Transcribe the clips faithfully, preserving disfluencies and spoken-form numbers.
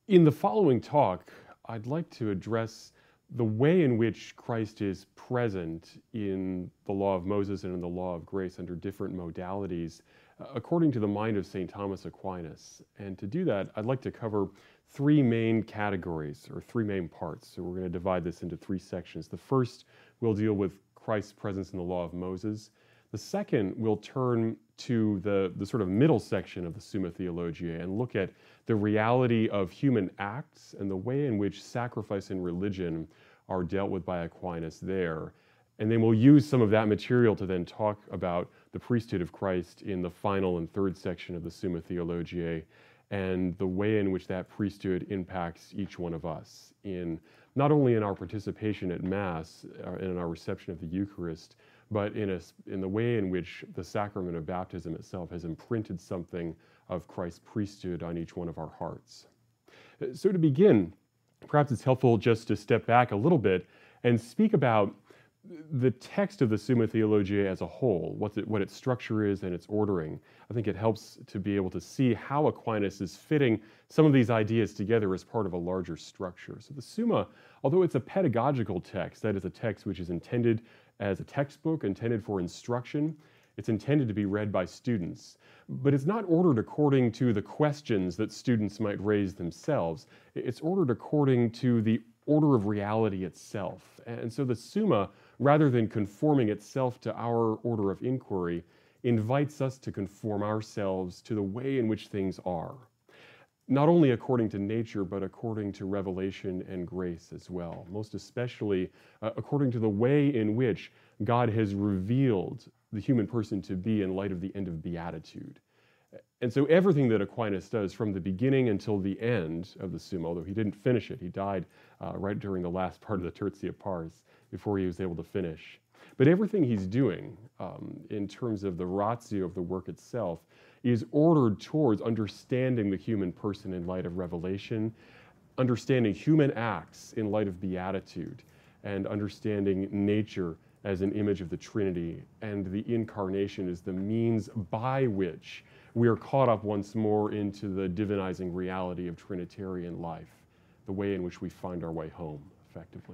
In the following talk, I'd like to address the way in which Christ is present in the law of Moses and in the law of grace under different modalities, uh, according to the mind of Saint Thomas Aquinas. And to do that, I'd like to cover three main categories, or three main parts. So we're going to divide this into three sections. The first will deal with Christ's presence in the law of Moses. The second will turn to the, the sort of middle section of the Summa Theologiae and look at the reality of human acts and the way in which sacrifice and religion are dealt with by Aquinas there. And then we'll use some of that material to then talk about the priesthood of Christ in the final and third section of the Summa Theologiae and the way in which that priesthood impacts each one of us in not only in our participation at Mass and in our reception of the Eucharist, but in, a, in the way in which the sacrament of baptism itself has imprinted something of Christ's priesthood on each one of our hearts. So to begin, perhaps it's helpful just to step back a little bit and speak about the text of the Summa Theologiae as a whole, what, it, what its structure is and its ordering. I think it helps to be able to see how Aquinas is fitting some of these ideas together as part of a larger structure. So the Summa, although it's a pedagogical text, that is a text which is intended as a textbook, intended for instruction, it's intended to be read by students, but it's not ordered according to the questions that students might raise themselves. It's ordered according to the order of reality itself. And so the Summa, rather than conforming itself to our order of inquiry, invites us to conform ourselves to the way in which things are, not only according to nature, but according to revelation and grace as well, most especially uh, according to the way in which God has revealed the human person to be in light of the end of beatitude. And so everything that Aquinas does from the beginning until the end of the Summa, although he didn't finish it, he died uh, right during the last part of the Tertia Pars before he was able to finish. But everything he's doing um, in terms of the ratio of the work itself is ordered towards understanding the human person in light of revelation, understanding human acts in light of beatitude, and understanding nature as an image of the Trinity, and the incarnation is the means by which we are caught up once more into the divinizing reality of Trinitarian life, the way in which we find our way home, effectively.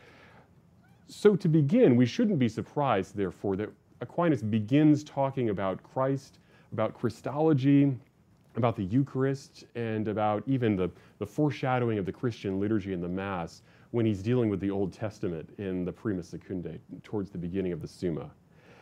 So to begin, we shouldn't be surprised, therefore, that Aquinas begins talking about Christ, about Christology, about the Eucharist, and about even the, the foreshadowing of the Christian liturgy in the Mass when he's dealing with the Old Testament in the Prima Secundae, towards the beginning of the Summa.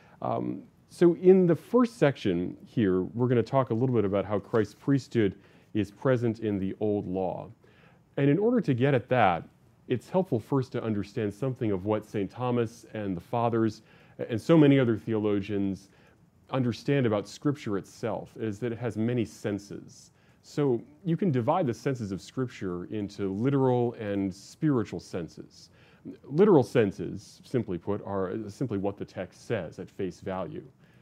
Um, so in the first section here, we're going to talk a little bit about how Christ's priesthood is present in the Old Law. And in order to get at that, it's helpful first to understand something of what Saint Thomas and the Fathers and so many other theologians understand about Scripture itself, is that it has many senses. So you can divide the senses of Scripture into literal and spiritual senses. Literal senses, simply put, are simply what the text says at face value.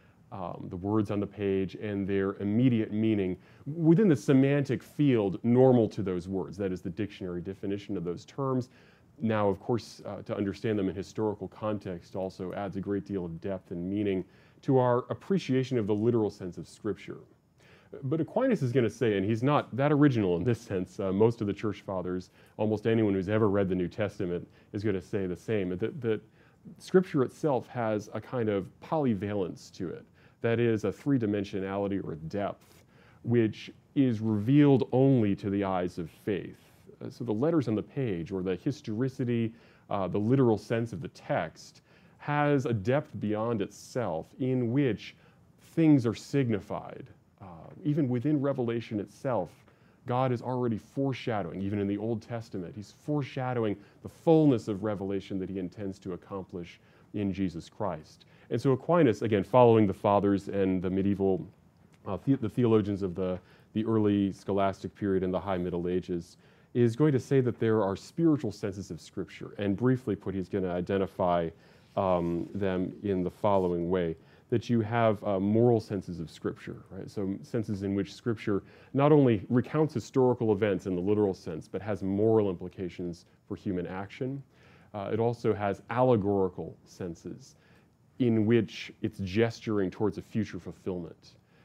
Um, the words on the page and their immediate meaning within the semantic field normal to those words. That is the dictionary definition of those terms. Now, of course, uh, to understand them in historical context also adds a great deal of depth and meaning to our appreciation of the literal sense of Scripture. But Aquinas is going to say, and he's not that original in this sense, uh, most of the Church Fathers, almost anyone who's ever read the New Testament is going to say the same, that, that Scripture itself has a kind of polyvalence to it. That is a three-dimensionality or a depth, which is revealed only to the eyes of faith. Uh, so the letters on the page, or the historicity, uh, the literal sense of the text, has a depth beyond itself in which things are signified. Uh, even within Revelation itself, God is already foreshadowing, even in the Old Testament, he's foreshadowing the fullness of revelation that he intends to accomplish in Jesus Christ. And so Aquinas, again, following the Fathers and the medieval, uh, the, the theologians of the, the early scholastic period and the High Middle Ages, is going to say that there are spiritual senses of Scripture. And briefly put, he's going to identify um, them in the following way. That you have uh, moral senses of Scripture, right? So senses in which Scripture not only recounts historical events in the literal sense, but has moral implications for human action. Uh, it also has allegorical senses in which it's gesturing towards a future fulfillment.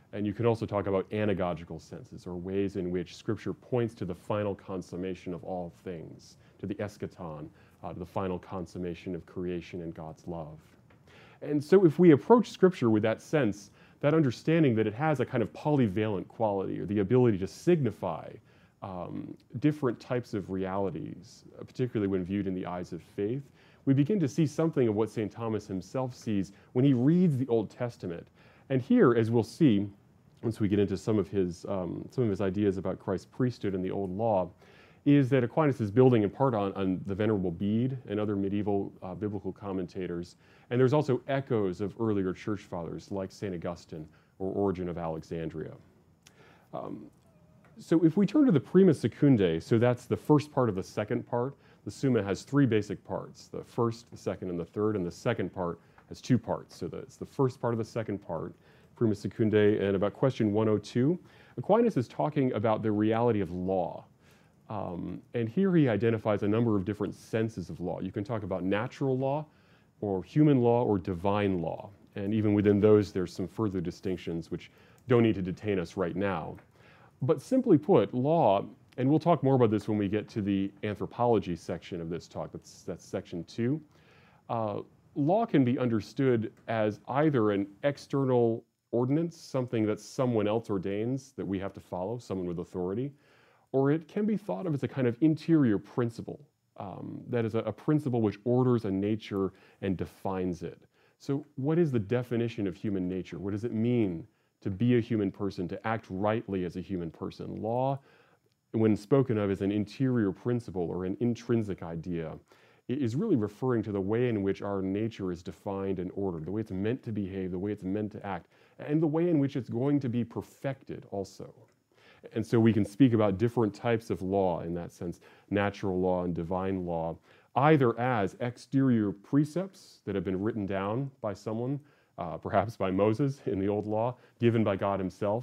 And you can also talk about anagogical senses, or ways in which Scripture points to the final consummation of all things, to the eschaton, uh, to the final consummation of creation and God's love. And so if we approach Scripture with that sense, that understanding that it has a kind of polyvalent quality, or the ability to signify um, different types of realities, uh, particularly when viewed in the eyes of faith, we begin to see something of what Saint Thomas himself sees when he reads the Old Testament. And here, as we'll see, once we get into some of his um, some of his ideas about Christ's priesthood and the Old Law, is that Aquinas is building in part on, on the Venerable Bede and other medieval uh, biblical commentators. And there's also echoes of earlier church fathers like Saint Augustine or Origen of Alexandria. Um, so if we turn to the Prima Secundae, so that's the first part of the second part. The Summa has three basic parts, the first, the second, and the third, and the second part has two parts. So it's the first part of the second part, Prima Secundae, and about question one oh two, Aquinas is talking about the reality of law. Um, and here he identifies a number of different senses of law. You can talk about natural law, or human law, or divine law. And even within those, there's some further distinctions which don't need to detain us right now. But simply put, law, and we'll talk more about this when we get to the anthropology section of this talk, that's, that's section two. Uh, law can be understood as either an external ordinance, something that someone else ordains that we have to follow, someone with authority, or it can be thought of as a kind of interior principle. Um, that is a, a principle which orders a nature and defines it. So what is the definition of human nature? What does it mean to be a human person, to act rightly as a human person? Law, when spoken of as an interior principle or an intrinsic idea, is really referring to the way in which our nature is defined and ordered, the way it's meant to behave, the way it's meant to act, and the way in which it's going to be perfected also. And so we can speak about different types of law in that sense, natural law and divine law, either as exterior precepts that have been written down by someone, uh, perhaps by Moses in the Old Law, given by God himself,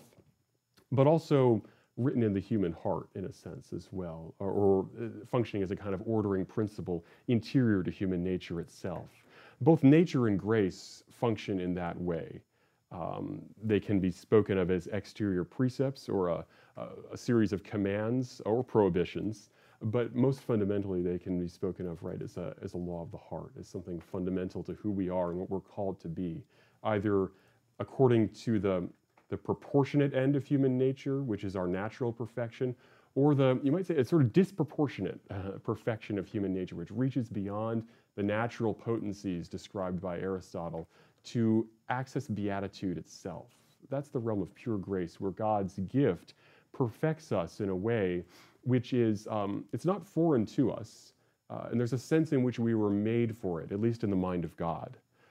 but also written in the human heart in a sense as well, or, or functioning as a kind of ordering principle interior to human nature itself. Both nature and grace function in that way. Um, they can be spoken of as exterior precepts or a, a, a series of commands or prohibitions, but most fundamentally they can be spoken of, right, as a, as a law of the heart, as something fundamental to who we are and what we're called to be, either according to the the proportionate end of human nature, which is our natural perfection, or the, you might say, a sort of disproportionate uh, perfection of human nature, which reaches beyond the natural potencies described by Aristotle to access beatitude itself. That's the realm of pure grace, where God's gift perfects us in a way which is, um, it's not foreign to us, uh, and there's a sense in which we were made for it, at least in the mind of God.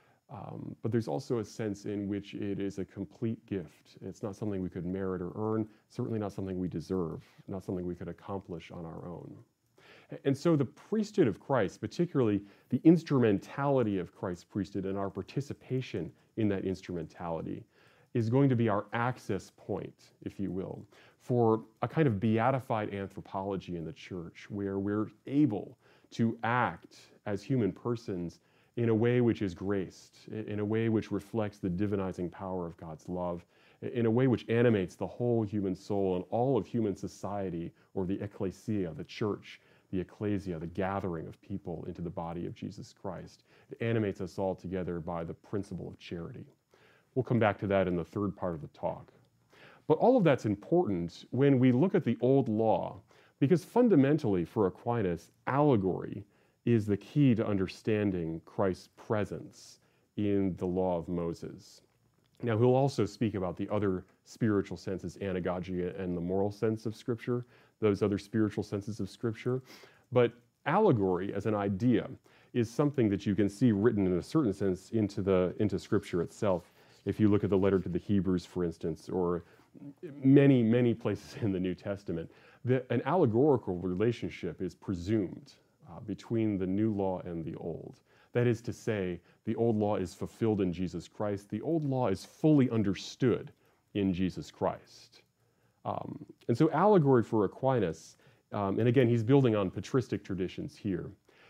Um, but there's also a sense in which it is a complete gift. It's not something we could merit or earn, certainly not something we deserve, not something we could accomplish on our own. And so the priesthood of Christ, particularly the instrumentality of Christ's priesthood and our participation in that instrumentality, is going to be our access point, if you will, for a kind of beatified anthropology in the church, where we're able to act as human persons in a way which is graced, in a way which reflects the divinizing power of God's love, in a way which animates the whole human soul and all of human society, or the ecclesia, the church, the ecclesia, the gathering of people into the body of Jesus Christ. It animates us all together by the principle of charity. We'll come back to that in the third part of the talk. But all of that's important when we look at the Old Law, because fundamentally for Aquinas, allegory is the key to understanding Christ's presence in the law of Moses. Now, he'll also speak about the other spiritual senses, anagogia and the moral sense of Scripture, those other spiritual senses of Scripture. But allegory as an idea is something that you can see written in a certain sense into, the, into Scripture itself. If you look at the letter to the Hebrews, for instance, or many, many places in the New Testament, the, an allegorical relationship is presumed Uh, between the new law and the old. That is to say, the old law is fulfilled in Jesus Christ. The old law is fully understood in Jesus Christ. Um, and so allegory for Aquinas, um, and again, he's building on patristic traditions here,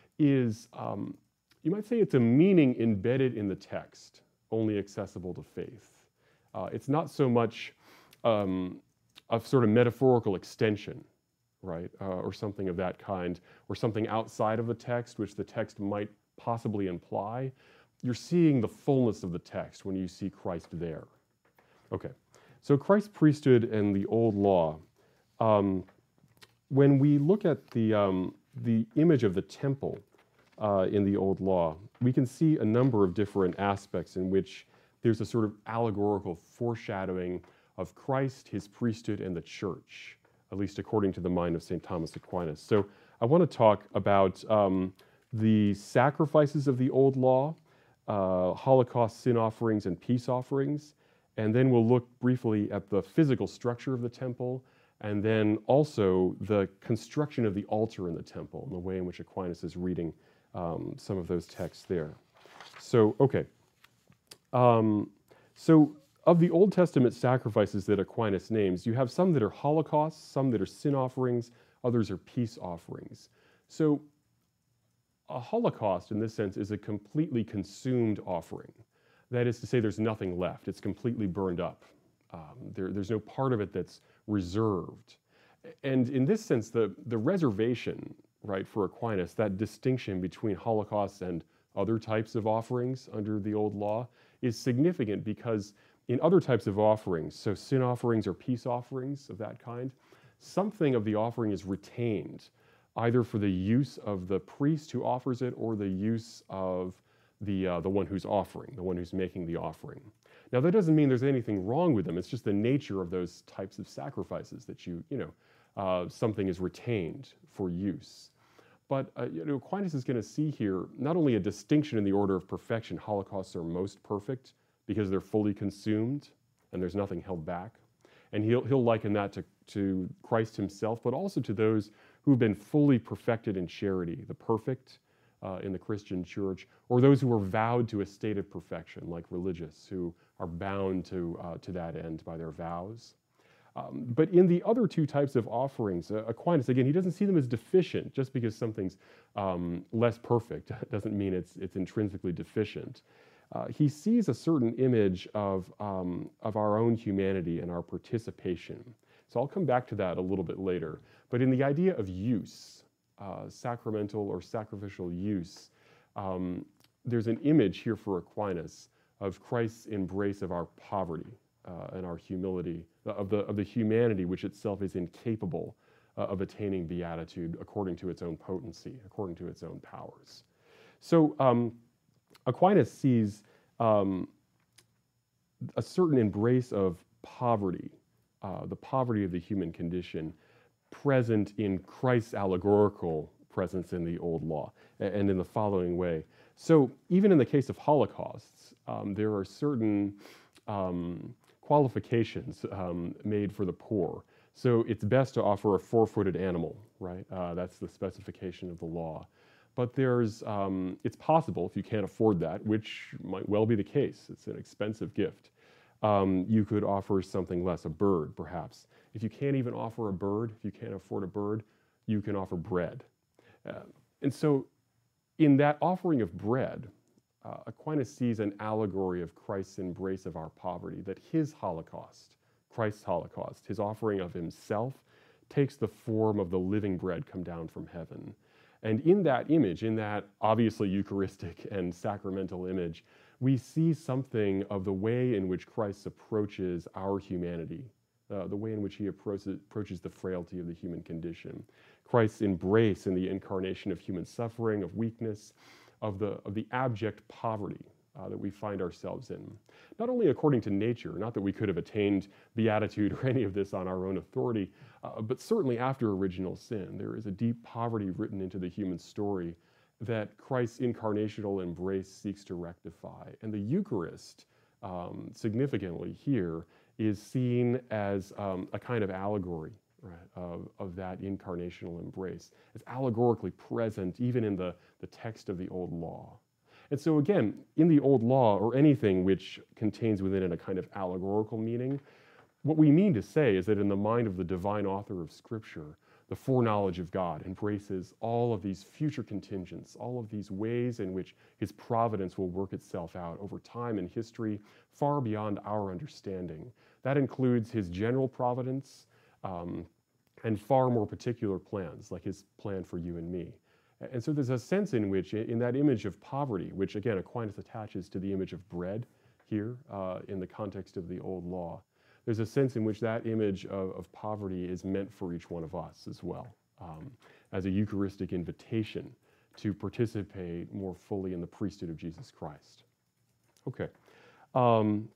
is, um, you might say it's a meaning embedded in the text, only accessible to faith. Uh, it's not so much um, a sort of metaphorical extension, right, uh, or something of that kind, or something outside of the text, which the text might possibly imply, you're seeing the fullness of the text when you see Christ there. Okay, so Christ's priesthood and the old law. Um, when we look at the, um, the image of the temple uh, in the old law, we can see a number of different aspects in which there's a sort of allegorical foreshadowing of Christ, his priesthood, and the church, at least according to the mind of Saint Thomas Aquinas. So I want to talk about um, the sacrifices of the old law, uh, Holocaust sin offerings and peace offerings, and then we'll look briefly at the physical structure of the temple, and then also the construction of the altar in the temple, and the way in which Aquinas is reading um, some of those texts there. So, okay. Um, so, of the Old Testament sacrifices that Aquinas names, you have some that are holocausts, some that are sin offerings, others are peace offerings. So, a holocaust, in this sense, is a completely consumed offering. That is to say, there's nothing left. It's completely burned up. Um, there, there's no part of it that's reserved. And in this sense, the, the reservation, right, for Aquinas, that distinction between holocausts and other types of offerings under the old law, is significant because in other types of offerings, so sin offerings or peace offerings of that kind, something of the offering is retained, either for the use of the priest who offers it or the use of the, uh, the one who's offering, the one who's making the offering. Now, that doesn't mean there's anything wrong with them. It's just the nature of those types of sacrifices that you, you know, uh, something is retained for use. But uh, you know, Aquinas is going to see here not only a distinction in the order of perfection, holocausts are most perfect because they're fully consumed and there's nothing held back. And he'll, he'll liken that to, to Christ himself, but also to those who've been fully perfected in charity, the perfect uh, in the Christian church, or those who are vowed to a state of perfection, like religious, who are bound to, uh, to that end by their vows. Um, but in the other two types of offerings, uh, Aquinas, again, he doesn't see them as deficient. Just because something's um, less perfect doesn't mean it's, it's intrinsically deficient. Uh, he sees a certain image of, um, of our own humanity and our participation. So I'll come back to that a little bit later. But in the idea of use, uh, sacramental or sacrificial use, um, there's an image here for Aquinas of Christ's embrace of our poverty uh, and our humility, of the, of the humanity which itself is incapable uh, of attaining beatitude according to its own potency, according to its own powers. So um, Aquinas sees um, a certain embrace of poverty, uh, the poverty of the human condition, present in Christ's allegorical presence in the old law, and in the following way. So even in the case of holocausts, um, there are certain um, qualifications um, made for the poor. So it's best to offer a four-footed animal, right? Uh, that's the specification of the law. But there's, um, it's possible, if you can't afford that, which might well be the case, it's an expensive gift, um, you could offer something less, a bird, perhaps. If you can't even offer a bird, if you can't afford a bird, you can offer bread. Uh, and so in that offering of bread, uh, Aquinas sees an allegory of Christ's embrace of our poverty, that his Holocaust, Christ's Holocaust, his offering of himself, takes the form of the living bread come down from heaven. And in that image, in that obviously Eucharistic and sacramental image, we see something of the way in which Christ approaches our humanity, uh, the way in which he approaches, approaches the frailty of the human condition. Christ's embrace in the incarnation of human suffering, of weakness, of the, of the abject poverty uh, that we find ourselves in. Not only according to nature, not that we could have attained beatitude or any of this on our own authority, uh, but certainly after original sin, there is a deep poverty written into the human story that Christ's incarnational embrace seeks to rectify. And the Eucharist, um, significantly here, is seen as um, a kind of allegory, right, of, of that incarnational embrace. It's allegorically present even in the, the text of the Old Law. And so again, in the Old Law, or anything which contains within it a kind of allegorical meaning, what we mean to say is that in the mind of the divine author of Scripture, the foreknowledge of God embraces all of these future contingents, all of these ways in which his providence will work itself out over time and history far beyond our understanding. That includes his general providence um, and far more particular plans, like his plan for you and me. And so there's a sense in which, in that image of poverty, which again Aquinas attaches to the image of bread here uh, in the context of the old law, there's a sense in which that image of, of poverty is meant for each one of us as well, um, as a Eucharistic invitation to participate more fully in the priesthood of Jesus Christ. Okay. Um,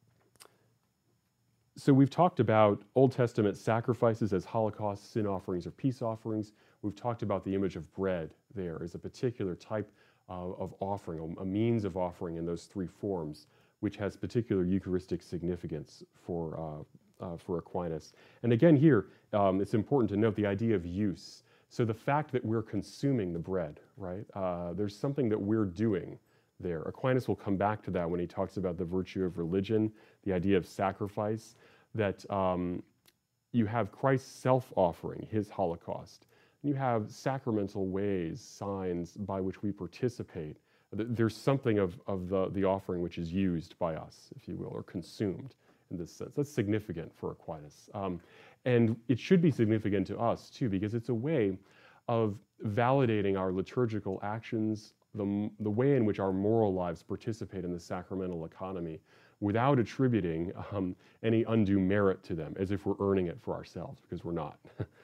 so we've talked about Old Testament sacrifices as holocaust, sin offerings, or peace offerings. We've talked about the image of bread there as a particular type uh, of offering, a means of offering in those three forms, which has particular Eucharistic significance for, uh, uh, for Aquinas. And again here, um, it's important to note the idea of use. So the fact that we're consuming the bread, right? Uh, there's something that we're doing there. Aquinas will come back to that when he talks about the virtue of religion, the idea of sacrifice, that um, you have Christ's self-offering, his Holocaust. And you have sacramental ways, signs by which we participate. There's something of, of the, the offering which is used by us, if you will, or consumed in this sense. That's significant for Aquinas. Um, and it should be significant to us too, because it's a way of validating our liturgical actions, the, the way in which our moral lives participate in the sacramental economy without attributing um, any undue merit to them, as if we're earning it for ourselves, because we're not.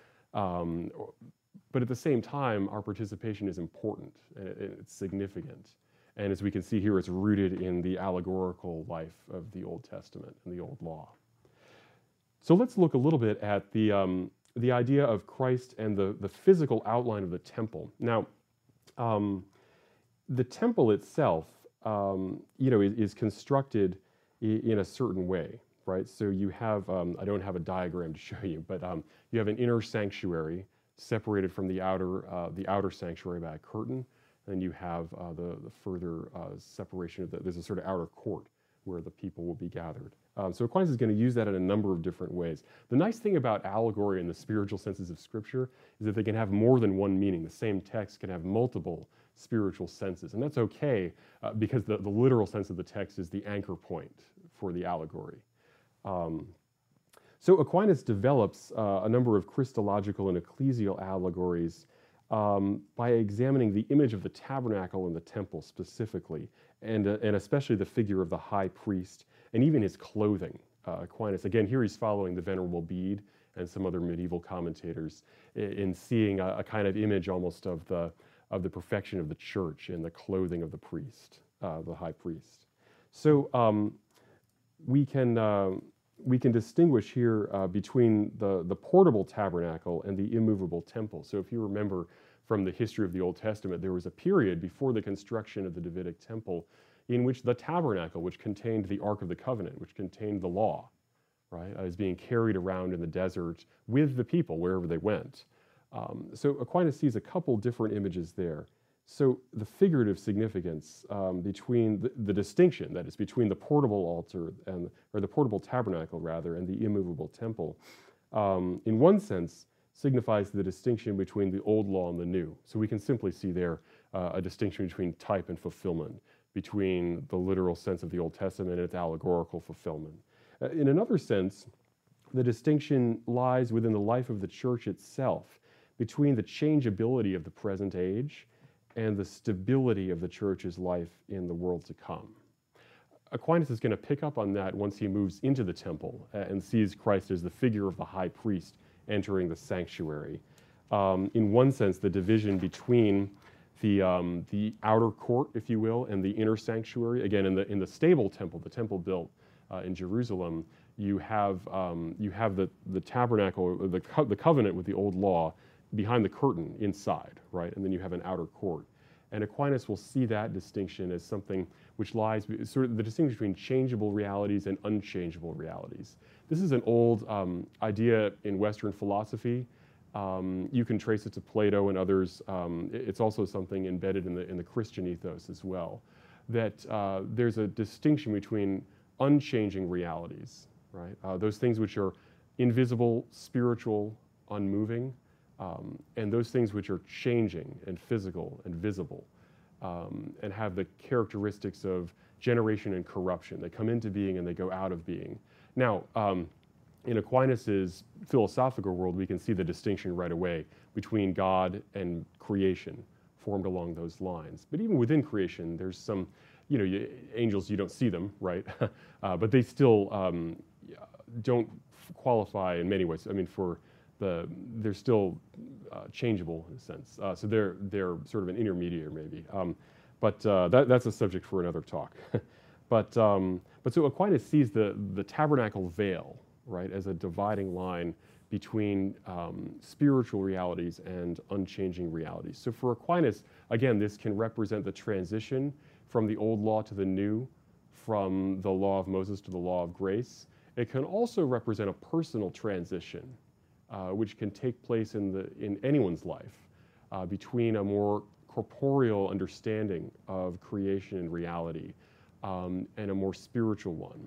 um, but at the same time, our participation is important, and it, it's significant. And as we can see here, it's rooted in the allegorical life of the Old Testament and the Old Law. So let's look a little bit at the, um, the idea of Christ and the, the physical outline of the temple. Now, um, the temple itself, um, you know, is, is constructed i- in a certain way, right? So you have, um, I don't have a diagram to show you, but um, you have an inner sanctuary separated from the outer, uh, the outer sanctuary by a curtain. And you have uh, the, the further uh, separation of the, there's a sort of outer court where the people will be gathered. Um, so Aquinas is going to use that in a number of different ways. The nice thing about allegory and the spiritual senses of Scripture is that they can have more than one meaning. The same text can have multiple spiritual senses, and that's okay uh, because the, the literal sense of the text is the anchor point for the allegory. Um, so Aquinas develops uh, a number of Christological and ecclesial allegories Um, by examining the image of the tabernacle and the temple specifically, and, uh, and especially the figure of the high priest, and even his clothing. Uh, Aquinas, again, here he's following the Venerable Bede and some other medieval commentators in, in seeing a, a kind of image almost of the, of the perfection of the church in the clothing of the priest, uh, the high priest. So um, we can... Uh, we can distinguish here uh, between the, the portable tabernacle and the immovable temple. So if you remember from the history of the Old Testament, there was a period before the construction of the Davidic temple in which the tabernacle, which contained the Ark of the Covenant, which contained the law, right, uh, is being carried around in the desert with the people wherever they went. Um, so Aquinas sees a couple different images there. So the figurative significance um, between the, the distinction, that is, between the portable altar and, or the portable tabernacle rather, and the immovable temple, um, in one sense signifies the distinction between the old law and the new. So we can simply see there uh, a distinction between type and fulfillment, between the literal sense of the Old Testament and its allegorical fulfillment. Uh, in another sense, the distinction lies within the life of the church itself, between the changeability of the present age and the stability of the church's life in the world to come. Aquinas is going to pick up on that once he moves into the temple and sees Christ as the figure of the high priest entering the sanctuary. Um, in one sense, the division between the, um, the outer court, if you will, and the inner sanctuary. Again, in the, in the stable temple, the temple built uh, in Jerusalem, you have, um, you have the, the tabernacle, the, co- the covenant with the old law, behind the curtain inside, right? And then you have an outer court. And Aquinas will see that distinction as something which lies, sort of the distinction between changeable realities and unchangeable realities. This is an old um, idea in Western philosophy. Um, you can trace it to Plato and others. Um, it's also something embedded in the, in the Christian ethos as well, that uh, there's a distinction between unchanging realities, right? Uh, those things which are invisible, spiritual, unmoving, Um, and those things which are changing and physical and visible, um, and have the characteristics of generation and corruption. They come into being and they go out of being. Now, um, in Aquinas's philosophical world, we can see the distinction right away between God and creation formed along those lines. But even within creation, there's some, you know, you, angels, you don't see them, right? uh, but they still um, don't qualify in many ways. I mean, for the, they're still uh, changeable in a sense. Uh, so they're, they're sort of an intermediary maybe. Um, but uh, that, that's a subject for another talk. but, um, but so Aquinas sees the, the tabernacle veil, right, as a dividing line between um, spiritual realities and unchanging realities. So for Aquinas, again, this can represent the transition from the old law to the new, from the law of Moses to the law of grace. It can also represent a personal transition, uh, which can take place in, the, in anyone's life, uh, between a more corporeal understanding of creation and reality um, and a more spiritual one.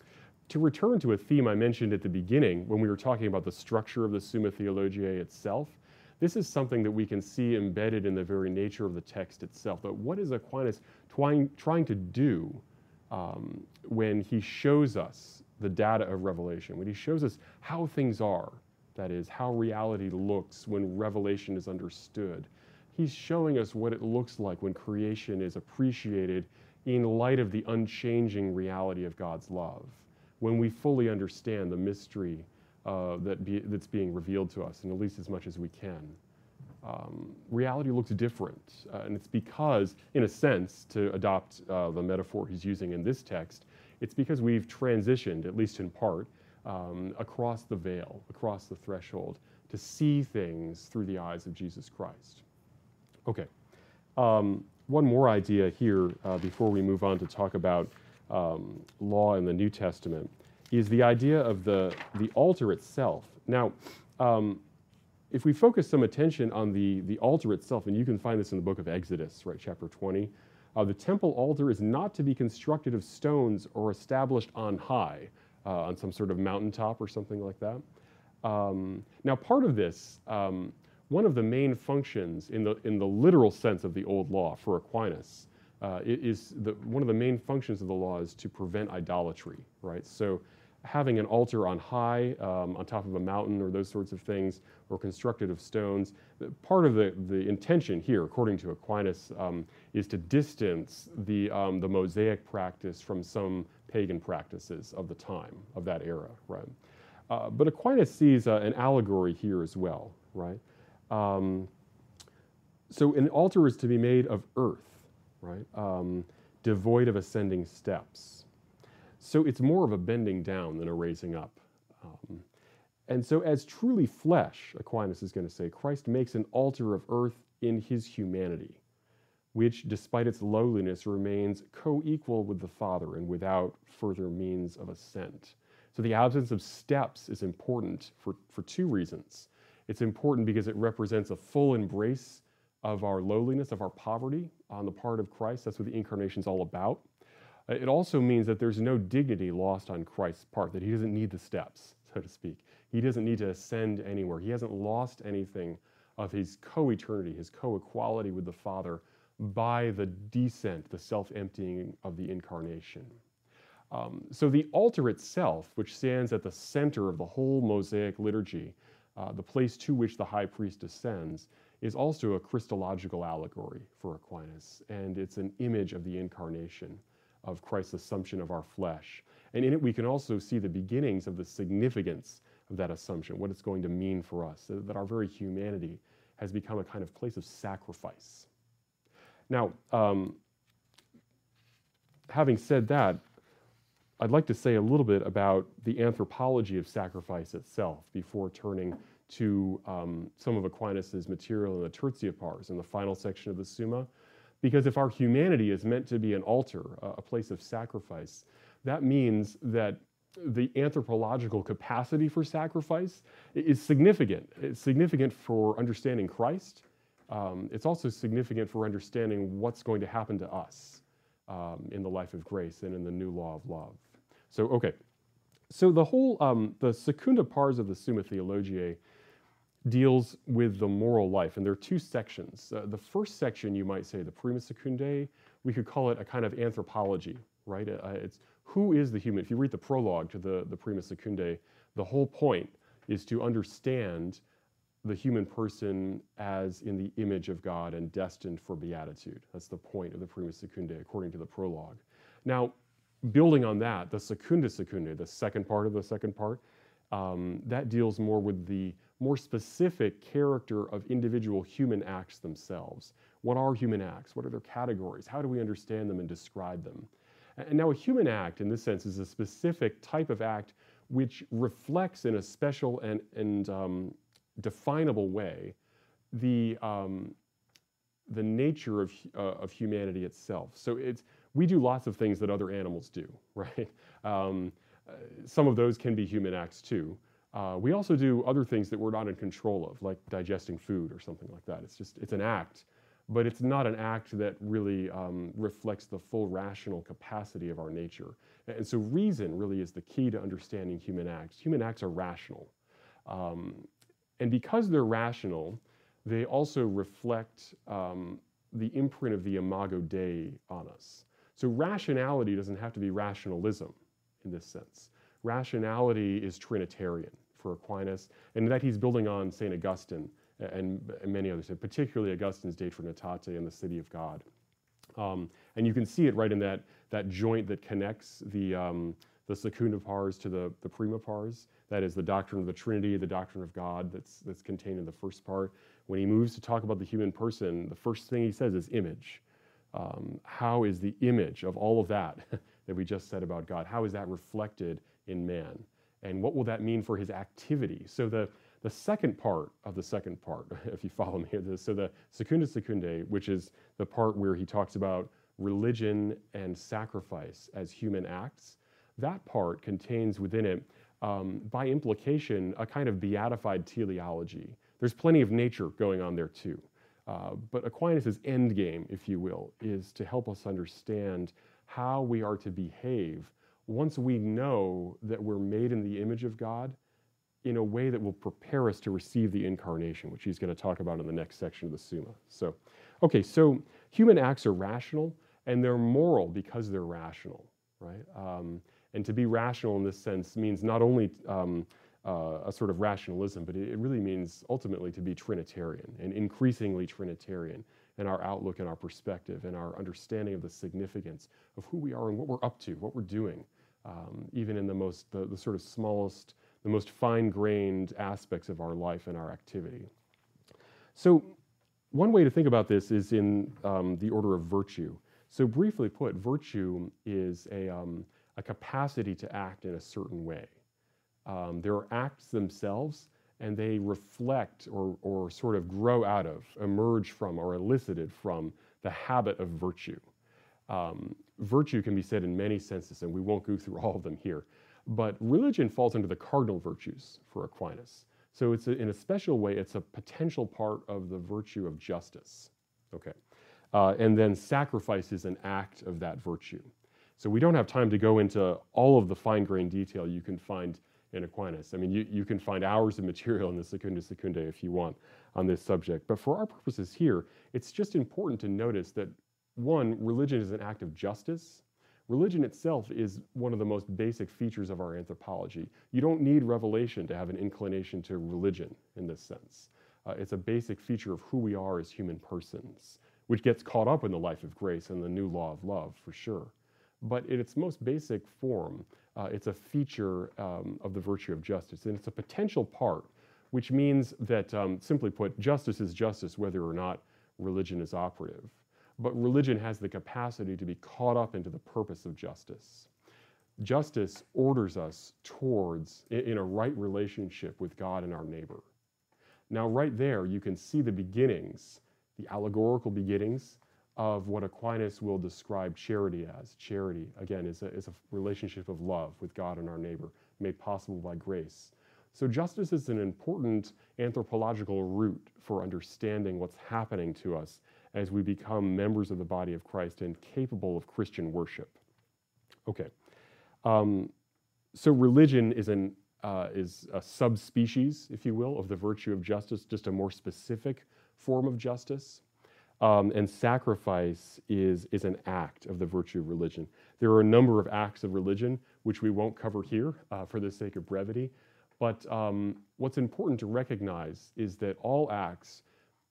To return to a theme I mentioned at the beginning when we were talking about the structure of the Summa Theologiae itself, this is something that we can see embedded in the very nature of the text itself. But what is Aquinas trying, trying to do um, when he shows us the data of revelation, when he shows us how things are, that is, how reality looks when revelation is understood? He's showing us what it looks like when creation is appreciated in light of the unchanging reality of God's love, when we fully understand the mystery uh, that be, that's being revealed to us, and at least as much as we can. Um, reality looks different, uh, and it's because, in a sense, to adopt uh, the metaphor he's using in this text, it's because we've transitioned, at least in part, um, across the veil, across the threshold, to see things through the eyes of Jesus Christ. Okay, um, one more idea here uh, before we move on to talk about Um, law in the New Testament is the idea of the, the altar itself. Now, um, if we focus some attention on the, the altar itself, and you can find this in the book of Exodus, right, chapter twenty, uh, the temple altar is not to be constructed of stones or established on high, uh, on some sort of mountaintop or something like that. Um, now, part of this, um, one of the main functions in the, in the literal sense of the old law for Aquinas, Uh, it is the, one of the main functions of the law is to prevent idolatry, right? So having an altar on high, um, on top of a mountain or those sorts of things, or constructed of stones, part of the, the intention here, according to Aquinas, um, is to distance the, um, the Mosaic practice from some pagan practices of the time, of that era, right? Uh, but Aquinas sees uh, an allegory here as well, right? Um, so an altar is to be made of earth, right? Um, devoid of ascending steps. So it's more of a bending down than a raising up. Um, and so as truly flesh, Aquinas is going to say, Christ makes an altar of earth in his humanity, which, despite its lowliness, remains co-equal with the Father and without further means of ascent. So the absence of steps is important for, for two reasons. It's important because it represents a full embrace of our lowliness, of our poverty on the part of Christ. That's what the incarnation is all about. It also means that there's no dignity lost on Christ's part, that he doesn't need the steps, so to speak. He doesn't need to ascend anywhere. He hasn't lost anything of his co-eternity, his co-equality with the Father by the descent, the self-emptying of the incarnation. Um, so the altar itself, which stands at the center of the whole Mosaic liturgy, uh, the place to which the high priest ascends, is also a Christological allegory for Aquinas, and it's an image of the incarnation, of Christ's assumption of our flesh. And in it we can also see the beginnings of the significance of that assumption, what it's going to mean for us, that our very humanity has become a kind of place of sacrifice. Now, um, having said that, I'd like to say a little bit about the anthropology of sacrifice itself before turning to um, some of Aquinas' material in the Tertia Pars, in the final section of the Summa. Because if our humanity is meant to be an altar, a place of sacrifice, that means that the anthropological capacity for sacrifice is significant. It's significant for understanding Christ. Um, it's also significant for understanding what's going to happen to us um, in the life of grace and in the new law of love. So, okay. So the whole, um, the Secunda Pars of the Summa Theologiae deals with the moral life. And there are two sections. Uh, the first section, you might say, the Prima Secundae, we could call it a kind of anthropology, right? Uh, it's who is the human? If you read the prologue to the, the Prima Secundae, the whole point is to understand the human person as in the image of God and destined for beatitude. That's the point of the Prima Secundae, according to the prologue. Now, building on that, the Secunda Secundae, the second part of the second part, um, that deals more with the more specific character of individual human acts themselves. What are human acts? What are their categories? How do we understand them and describe them? And now a human act, in this sense, is a specific type of act which reflects in a special and, and um, definable way the, um, the nature of, uh, of humanity itself. So it's, we do lots of things that other animals do, right? Um, uh, some of those can be human acts too. Uh, we also do other things that we're not in control of, like digesting food or something like that. It's just, it's an act, but it's not an act that really um, reflects the full rational capacity of our nature. And so reason really is the key to understanding human acts. Human acts are rational. Um, and because they're rational, they also reflect um, the imprint of the imago Dei on us. So rationality doesn't have to be rationalism in this sense. Rationality is Trinitarian for Aquinas, and that he's building on Saint Augustine and, and many others, and particularly Augustine's De Trinitate and the City of God. Um, and you can see it right in that, that joint that connects the, um, the Secunda Pars to the, the Prima Pars. That is the doctrine of the Trinity, the doctrine of God that's, that's contained in the first part. When he moves to talk about the human person, the first thing he says is image. Um, how is the image of all of that that we just said about God, how is that reflected in man? And what will that mean for his activity? So the, the second part of the second part, if you follow me here, so the Secunda Secundae, which is the part where he talks about religion and sacrifice as human acts, that part contains within it, um, by implication, a kind of beatified teleology. There's plenty of nature going on there too. Uh, but Aquinas' end game, if you will, is to help us understand how we are to behave once we know that we're made in the image of God in a way that will prepare us to receive the incarnation, which he's going to talk about in the next section of the Summa. So, okay, so human acts are rational, and they're moral because they're rational, right? Um, and to be rational in this sense means not only um, uh, a sort of rationalism, but it, it really means ultimately to be Trinitarian and increasingly Trinitarian in our outlook and our perspective and our understanding of the significance of who we are and what we're up to, what we're doing, um, even in the most, the, the sort of smallest, the most fine-grained aspects of our life and our activity. So one way to think about this is in um, the order of virtue. So briefly put, virtue is a, um, a capacity to act in a certain way. Um, there are acts themselves, and they reflect or, or sort of grow out of, emerge from, or elicited from the habit of virtue. Um, virtue can be said in many senses, and we won't go through all of them here. But religion falls under the cardinal virtues for Aquinas. So it's a, in a special way, it's a potential part of the virtue of justice. Okay, uh, and then sacrifice is an act of that virtue. So we don't have time to go into all of the fine-grained detail you can find in Aquinas. I mean, you, you can find hours of material in the Secunda Secundae if you want on this subject. But for our purposes here, it's just important to notice that, one, religion is an act of justice. Religion itself is one of the most basic features of our anthropology. You don't need revelation to have an inclination to religion in this sense. Uh, it's a basic feature of who we are as human persons, which gets caught up in the life of grace and the new law of love, for sure. But in its most basic form, uh, it's a feature um, of the virtue of justice, and it's a potential part, which means that, um, simply put, justice is justice whether or not religion is operative. But religion has the capacity to be caught up into the purpose of justice. Justice orders us towards, in a right relationship with God and our neighbor. Now, right there, you can see the beginnings, the allegorical beginnings of what Aquinas will describe charity as. Charity, again, is a, is a relationship of love with God and our neighbor, made possible by grace. So justice is an important anthropological route for understanding what's happening to us as we become members of the body of Christ and capable of Christian worship. Okay, um, so religion is an uh, is a subspecies, if you will, of the virtue of justice, just a more specific form of justice. Um, and sacrifice is, is an act of the virtue of religion. There are a number of acts of religion, which we won't cover here uh, for the sake of brevity. But um, what's important to recognize is that all acts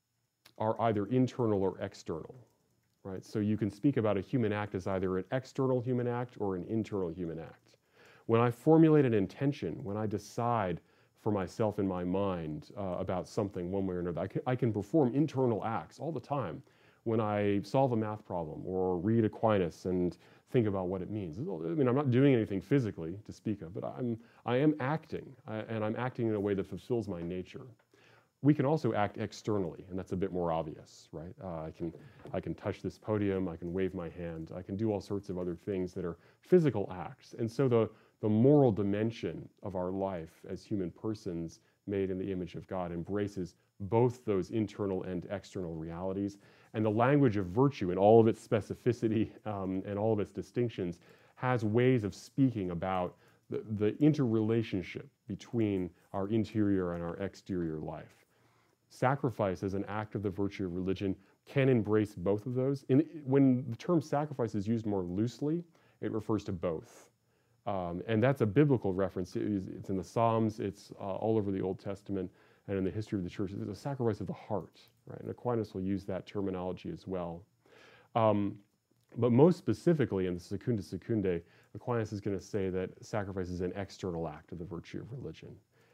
are either internal or external, right? So you can speak about a human act as either an external human act or an internal human act. When I formulate an intention, when I decide for myself in my mind uh, about something one way or another, I can, I can perform internal acts all the time. When I solve a math problem or read Aquinas and think about what it means. I mean, I'm not doing anything physically to speak of, but I'm, I am acting, I, and I'm acting in a way that fulfills my nature. We can also act externally, and that's a bit more obvious, right? Uh, I can, I can touch this podium, I can wave my hand, I can do all sorts of other things that are physical acts. And so the, the moral dimension of our life as human persons made in the image of God embraces both those internal and external realities. And the language of virtue in all of its specificity um, and all of its distinctions has ways of speaking about the, the interrelationship between our interior and our exterior life. Sacrifice as an act of the virtue of religion can embrace both of those. In, when the term sacrifice is used more loosely, it refers to both. Um, and that's a biblical reference. It is, it's in the Psalms, it's uh, all over the Old Testament, and in the history of the church. It's a sacrifice of the heart, right? And Aquinas will use that terminology as well. Um, but most specifically in the Secunda Secundae, Aquinas is going to say that sacrifice is an external act of the virtue of religion.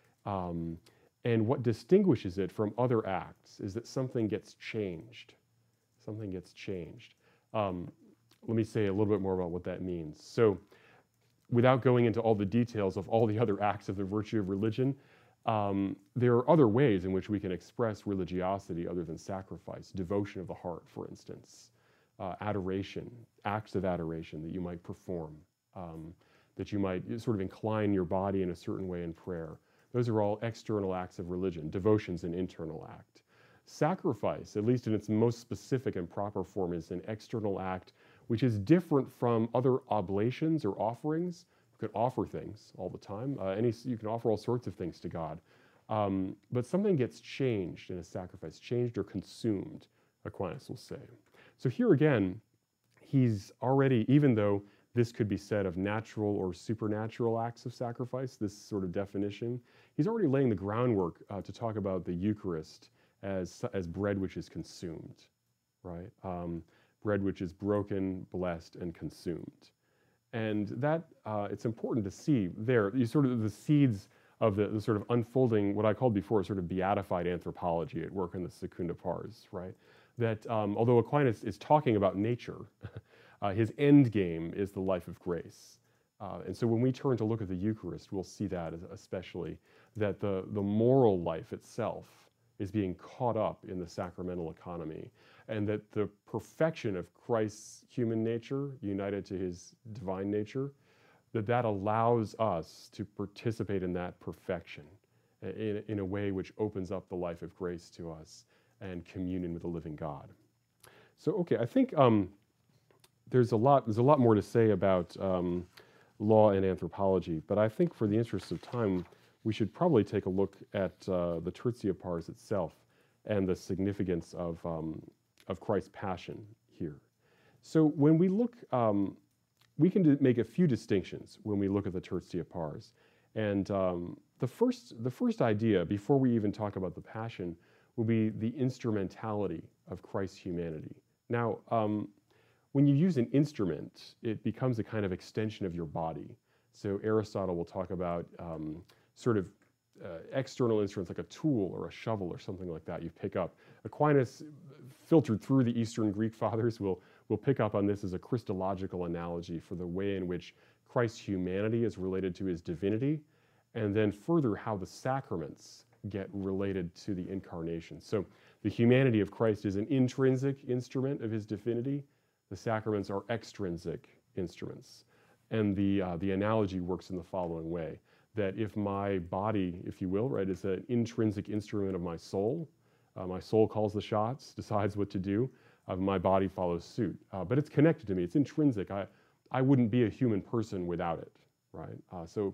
Um, and what distinguishes it from other acts is that something gets changed. Something gets changed. Um, let me say a little bit more about what that means. So, without going into all the details of all the other acts of the virtue of religion, Um, there are other ways in which we can express religiosity other than sacrifice. Devotion of the heart, for instance. Uh, adoration, acts of adoration that you might perform. Um, that you might sort of incline your body in a certain way in prayer. Those are all external acts of religion. Devotion's an internal act. Sacrifice, at least in its most specific and proper form, is an external act which is different from other oblations or offerings. You can offer things all the time. Uh, any, you can offer all sorts of things to God. Um, but something gets changed in a sacrifice, changed or consumed, Aquinas will say. So here again, he's already, even though this could be said of natural or supernatural acts of sacrifice, this sort of definition, he's already laying the groundwork uh, to talk about the Eucharist as, as bread which is consumed, right? Um, bread which is broken, blessed, and consumed. And that, uh, it's important to see there, you sort of the seeds of the, the sort of unfolding, what I called before, sort of beatified anthropology at work in the Secunda Pars, right? That um, although Aquinas is talking about nature, uh, his end game is the life of grace. Uh, and so when we turn to look at the Eucharist, we'll see that especially, that the, the moral life itself is being caught up in the sacramental economy, and that the perfection of Christ's human nature, united to his divine nature, that that allows us to participate in that perfection in, in a way which opens up the life of grace to us and communion with the living God. So, okay, I think um, there's a lot there's a lot more to say about um, law and anthropology, but I think for the interest of time, we should probably take a look at uh, the Tertia Pars itself and the significance of um, of Christ's passion here. So when we look, um, we can do, make a few distinctions when we look at the Tertia Pars. And um, the first, the first idea, before we even talk about the passion, will be the instrumentality of Christ's humanity. Now, um, when you use an instrument, it becomes a kind of extension of your body. So Aristotle will talk about um, sort of uh, external instruments like a tool or a shovel or something like that you pick up. Aquinas, filtered through the Eastern Greek fathers, will, will pick up on this as a Christological analogy for the way in which Christ's humanity is related to his divinity, and then further how the sacraments get related to the incarnation. So the humanity of Christ is an intrinsic instrument of his divinity. The sacraments are extrinsic instruments. And the, uh, the analogy works in the following way, that if my body, if you will, right, is an intrinsic instrument of my soul, uh, my soul calls the shots, decides what to do, uh, my body follows suit. Uh, but it's connected to me, it's intrinsic. I, I wouldn't be a human person without it, right? Uh, so,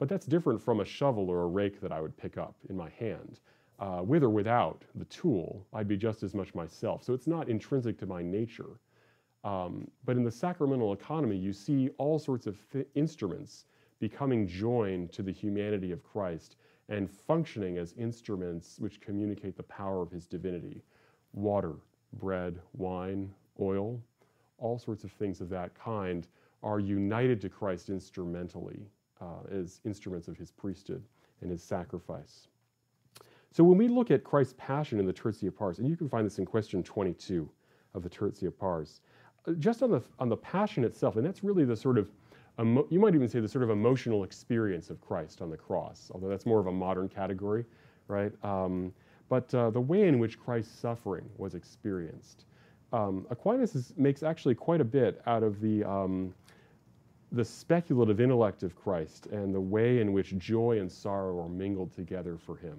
But that's different from a shovel or a rake that I would pick up in my hand. Uh, with or without the tool, I'd be just as much myself. So it's not intrinsic to my nature. Um, but in the sacramental economy, you see all sorts of th- instruments becoming joined to the humanity of Christ and functioning as instruments which communicate the power of his divinity. Water, bread, wine, oil, all sorts of things of that kind are united to Christ instrumentally uh, as instruments of his priesthood and his sacrifice. So when we look at Christ's passion in the Tertia Pars, and you can find this in question twenty-two of the Tertia Pars, just on the on the passion itself, and that's really the sort of, emo- you might even say the sort of emotional experience of Christ on the cross, although that's more of a modern category, right? Um, but uh, the way in which Christ's suffering was experienced. Um, Aquinas is, makes actually quite a bit out of the, um, the speculative intellect of Christ and the way in which joy and sorrow are mingled together for him.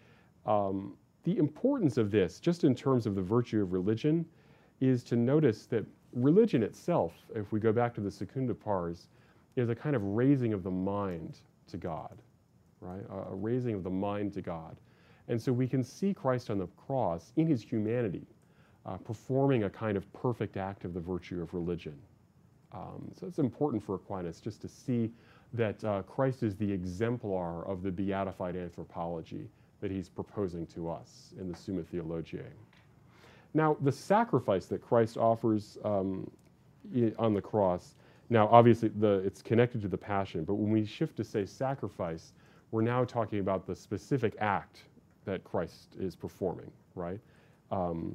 Um, the importance of this, just in terms of the virtue of religion, is to notice that religion itself, if we go back to the Secunda Pars, is a kind of raising of the mind to God, right? A, a raising of the mind to God. And so we can see Christ on the cross in his humanity, uh, performing a kind of perfect act of the virtue of religion. Um, so it's important for Aquinas just to see that uh, Christ is the exemplar of the beatified anthropology that he's proposing to us in the Summa Theologiae. Now, the sacrifice that Christ offers um, on the cross, now obviously the, it's connected to the passion, but when we shift to say sacrifice, we're now talking about the specific act that Christ is performing, right? Um,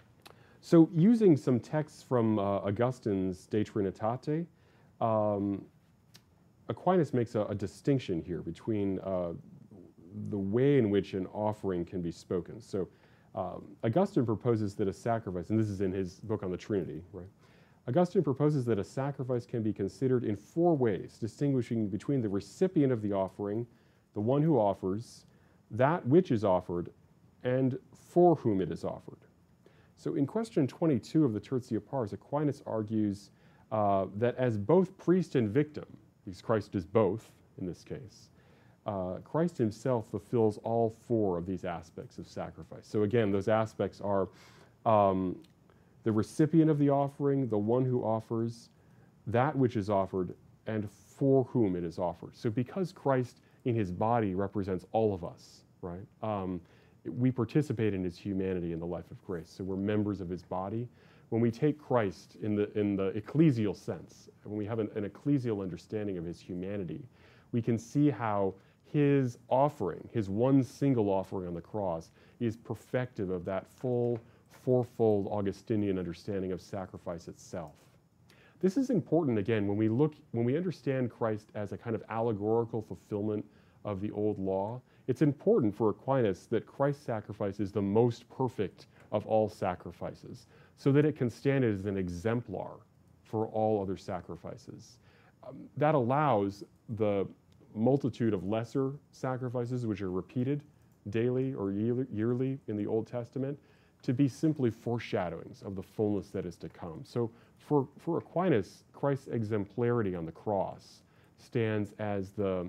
so using some texts from uh, Augustine's De Trinitate, um, Aquinas makes a, a distinction here between uh, the way in which an offering can be spoken. So um, Augustine proposes that a sacrifice, and this is in his book on the Trinity, right? Augustine proposes that a sacrifice can be considered in four ways, distinguishing between the recipient of the offering, the one who offers, that which is offered, and for whom it is offered. So in question twenty-two of the Tertia Pars, Aquinas argues uh, that as both priest and victim, because Christ is both in this case, Uh, Christ himself fulfills all four of these aspects of sacrifice. So again, those aspects are um, the recipient of the offering, the one who offers, that which is offered, and for whom it is offered. So because Christ in his body represents all of us, right? Um, we participate in his humanity in the life of grace. So we're members of his body. When we take Christ in the, in the ecclesial sense, when we have an, an ecclesial understanding of his humanity, we can see how his offering, his one single offering on the cross, is perfective of that full, fourfold Augustinian understanding of sacrifice itself. This is important, again, when we look, when we understand Christ as a kind of allegorical fulfillment of the old law. It's important for Aquinas that Christ's sacrifice is the most perfect of all sacrifices, so that it can stand as an exemplar for all other sacrifices. Um, that allows the multitude of lesser sacrifices, which are repeated daily or yearly in the Old Testament, to be simply foreshadowings of the fullness that is to come. So for, for Aquinas, Christ's exemplarity on the cross stands as the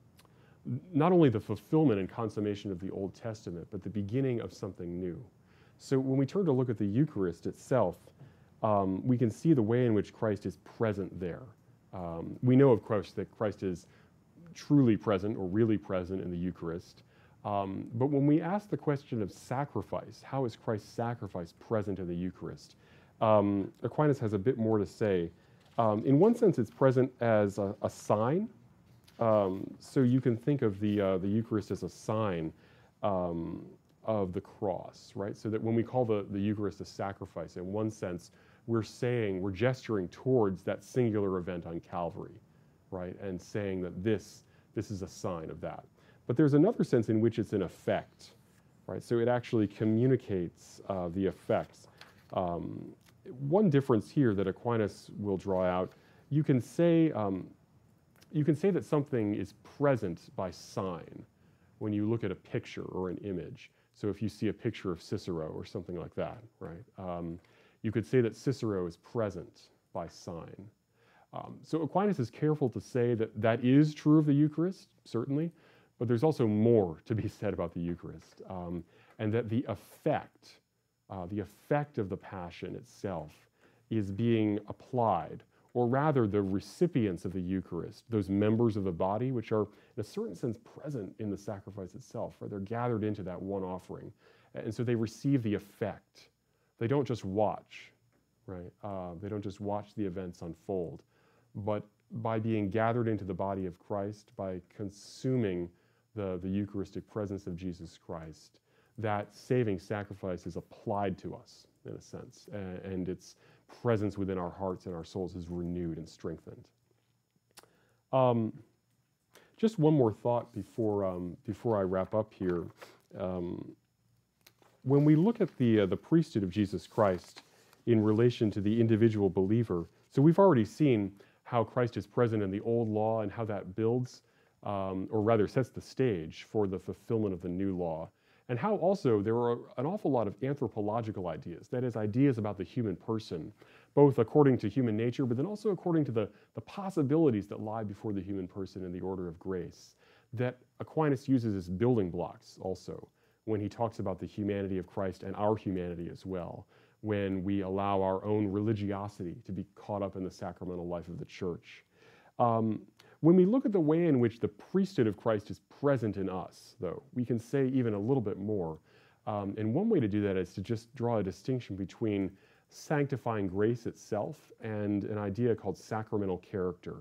not only the fulfillment and consummation of the Old Testament, but the beginning of something new. So when we turn to look at the Eucharist itself, um, we can see the way in which Christ is present there. Um, we know, of course, that Christ is truly present or really present in the Eucharist. Um, but when we ask the question of sacrifice, how is Christ's sacrifice present in the Eucharist? Um, Aquinas has a bit more to say. Um, in one sense, it's present as a, a sign. Um, so you can think of the, uh, the Eucharist as a sign um, of the cross, right? So that when we call the, the Eucharist a sacrifice, in one sense, we're saying, we're gesturing towards that singular event on Calvary, right? And saying that this, this is a sign of that. But there's another sense in which it's an effect, right? So it actually communicates uh, the effects. Um, one difference here that Aquinas will draw out, you can say, um, you can say that something is present by sign when you look at a picture or an image. So if you see a picture of Cicero or something like that, right? Um, you could say that Cicero is present by sign. Um, so Aquinas is careful to say that that is true of the Eucharist, certainly, but there's also more to be said about the Eucharist, um, and that the effect, uh, the effect of the Passion itself is being applied, or rather the recipients of the Eucharist, those members of the body, which are in a certain sense present in the sacrifice itself, right? They're gathered into that one offering. And so they receive the effect. They don't just watch, right? Uh, they don't just watch the events unfold, but by being gathered into the body of Christ, by consuming the, the Eucharistic presence of Jesus Christ, that saving sacrifice is applied to us, in a sense, and, and its presence within our hearts and our souls is renewed and strengthened. Um, just one more thought before, um, before I wrap up here. Um, when we look at the, uh, the priesthood of Jesus Christ in relation to the individual believer, so we've already seen how Christ is present in the old law and how that builds, um, or rather sets the stage for the fulfillment of the new law. And how also there are an awful lot of anthropological ideas, that is, ideas about the human person, both according to human nature, but then also according to the, the possibilities that lie before the human person in the order of grace, that Aquinas uses as building blocks also when he talks about the humanity of Christ and our humanity as well, when we allow our own religiosity to be caught up in the sacramental life of the church. Um, When we look at the way in which the priesthood of Christ is present in us, though, we can say even a little bit more. Um, and one way to do that is to just draw a distinction between sanctifying grace itself and an idea called sacramental character.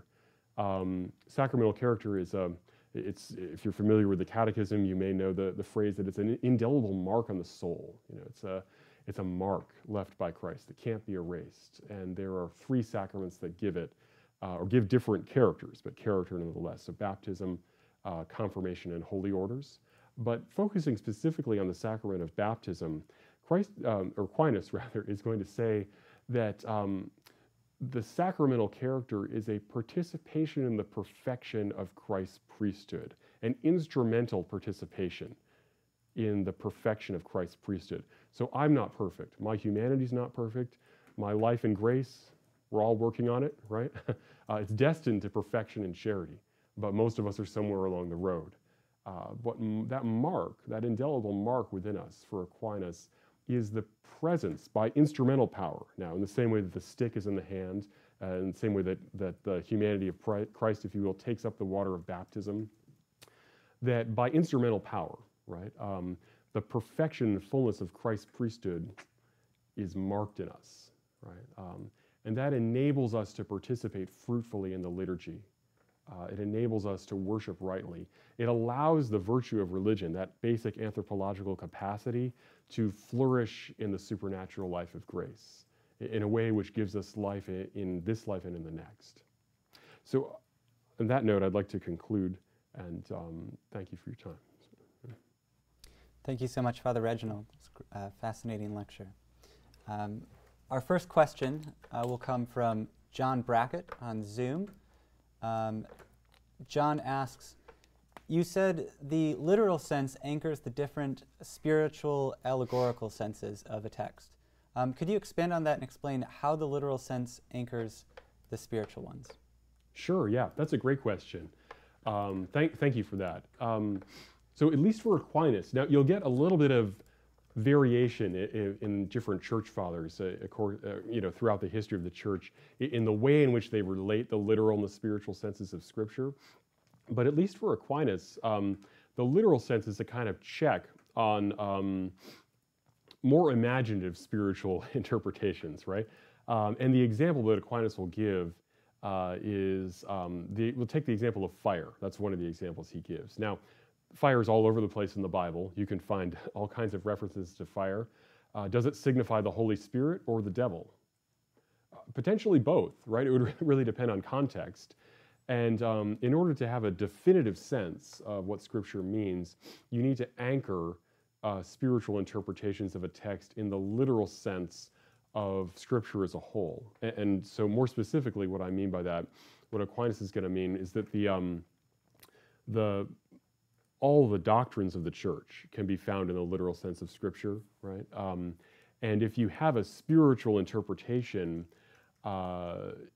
Um, sacramental character is a, it's, if you're familiar with the Catechism, you may know the, the phrase that it's an indelible mark on the soul. You know, it's a, it's a mark left by Christ that can't be erased. And there are three sacraments that give it, Uh, or give different characters, but character nonetheless. So baptism, uh, confirmation, and holy orders. But focusing specifically on the sacrament of baptism, Christ, um, or Aquinas rather, is going to say that um, the sacramental character is a participation in the perfection of Christ's priesthood, an instrumental participation in the perfection of Christ's priesthood. So I'm not perfect. My humanity's not perfect. My life in grace, we're all working on it, right? uh, it's destined to perfection and charity, but most of us are somewhere along the road. Uh, but m- that mark, that indelible mark within us for Aquinas is the presence by instrumental power. Now, in the same way that the stick is in the hand, uh, in the same way that, that the humanity of Christ, if you will, takes up the water of baptism, that by instrumental power, right, um, the perfection and fullness of Christ's priesthood is marked in us, right? Um, And that enables us to participate fruitfully in the liturgy. Uh, it enables us to worship rightly. It allows the virtue of religion, that basic anthropological capacity, to flourish in the supernatural life of grace in a way which gives us life in this life and in the next. So on that note, I'd like to conclude, and um, thank you for your time. Thank you so much, Father Reginald. It's a fascinating lecture. Um, Our first question uh, will come from John Brackett on Zoom. Um, John asks, you said the literal sense anchors the different spiritual allegorical senses of a text. Um, could you expand on that and explain how the literal sense anchors the spiritual ones? Sure, yeah, that's a great question. Um, thank, thank you for that. Um, so at least for Aquinas, now you'll get a little bit of variation in, in different church fathers, uh, uh, you know, throughout the history of the church, in the way in which they relate the literal and the spiritual senses of Scripture. But at least for Aquinas, um, the literal sense is a kind of check on um, more imaginative spiritual interpretations, right? Um, and the example that Aquinas will give uh, is, um, the, we'll take the example of fire. That's one of the examples he gives. Now, fire is all over the place in the Bible. You can find all kinds of references to fire. Uh, does it signify the Holy Spirit or the devil? Uh, potentially both, right? It would really depend on context. And um, in order to have a definitive sense of what Scripture means, you need to anchor uh, spiritual interpretations of a text in the literal sense of Scripture as a whole. And, and so more specifically, what I mean by that, what Aquinas is going to mean is that the um, the all the doctrines of the church can be found in the literal sense of Scripture, right? Um, and if you have a spiritual interpretation, uh,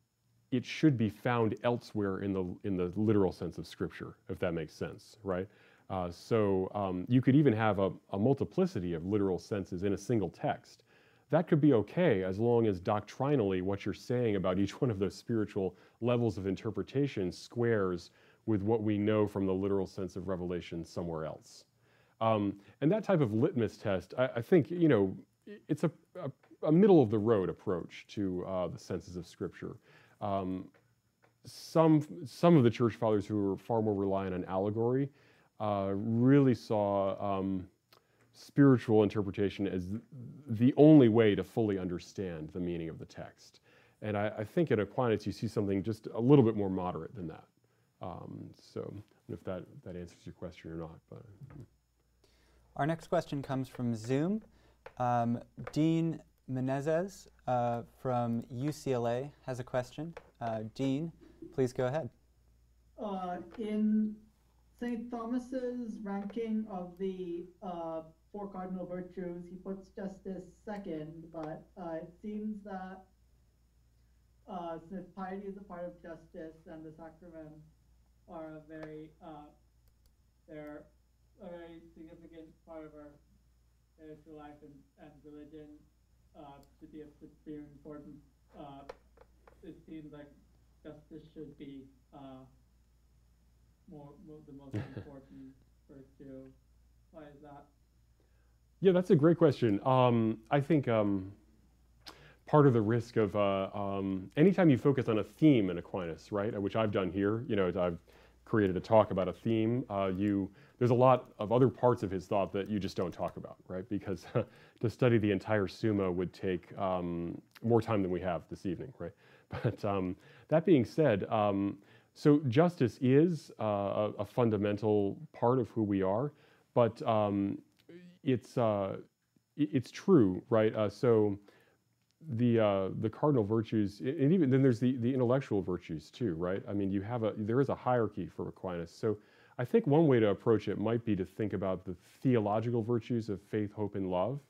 it should be found elsewhere in the in the literal sense of Scripture, if that makes sense, right? Uh, so um, you could even have a, a multiplicity of literal senses in a single text. That could be okay as long as doctrinally what you're saying about each one of those spiritual levels of interpretation squares with what we know from the literal sense of revelation somewhere else. Um, and that type of litmus test, I, I think, you know, it's a, a, a middle of the road approach to uh, the senses of Scripture. Um, some, some of the church fathers who were far more reliant on allegory uh, really saw um, spiritual interpretation as the only way to fully understand the meaning of the text. And I, I think in Aquinas you see something just a little bit more moderate than that. Um, so I don't know if that, that answers your question or not. But. Our next question comes from Zoom. Um, Dean Menezes uh, from U C L A has a question. Uh, Dean, please go ahead. Uh, in Saint Thomas's ranking of the uh, four cardinal virtues, he puts justice second, but uh, it seems that uh, since piety is a part of justice and the sacraments are a very, uh, they're a very significant part of our spiritual life and, and religion uh, to be of supreme importance, uh, it seems like justice should be uh, more, more the most important virtue. Why is that? Yeah, that's a great question. Um, I think um, part of the risk of uh, um, anytime you focus on a theme in Aquinas, right, which I've done here, you know, I've created a talk about a theme. Uh, you there's a lot of other parts of his thought that you just don't talk about, right? Because to study the entire Summa would take um, more time than we have this evening, right? But um, that being said, um, so justice is uh, a, a fundamental part of who we are, but um, it's uh, it's true, right? Uh, so the uh, the cardinal virtues, and even then there's the the intellectual virtues too, right? I mean, you have a there is a hierarchy for Aquinas. So I think one way to approach it might be to think about the theological virtues of faith, hope, and love,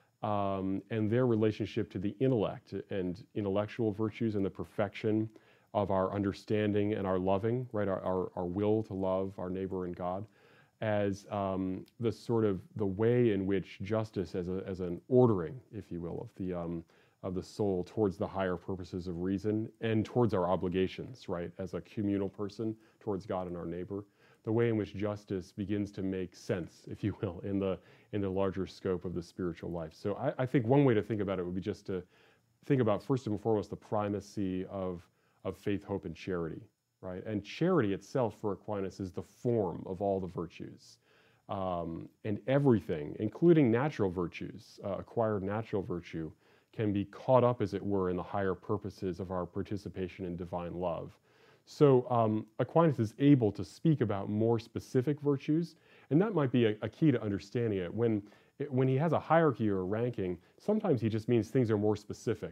um, and their relationship to the intellect and intellectual virtues and the perfection of our understanding and our loving, right? Our our, our will to love our neighbor and God, as um, the sort of the way in which justice, as a as an ordering, if you will, of the um, of the soul towards the higher purposes of reason and towards our obligations, right, as a communal person towards God and our neighbor, the way in which justice begins to make sense, if you will, in the in the larger scope of the spiritual life. So I, I think one way to think about it would be just to think about first and foremost the primacy of of faith, hope, and charity, right? And charity itself for Aquinas is the form of all the virtues. Um, and everything, including natural virtues, uh, acquired natural virtue, can be caught up, as it were, in the higher purposes of our participation in divine love. So um, Aquinas is able to speak about more specific virtues, and that might be a, a key to understanding it. When, it, when he has a hierarchy or a ranking, sometimes he just means things are more specific.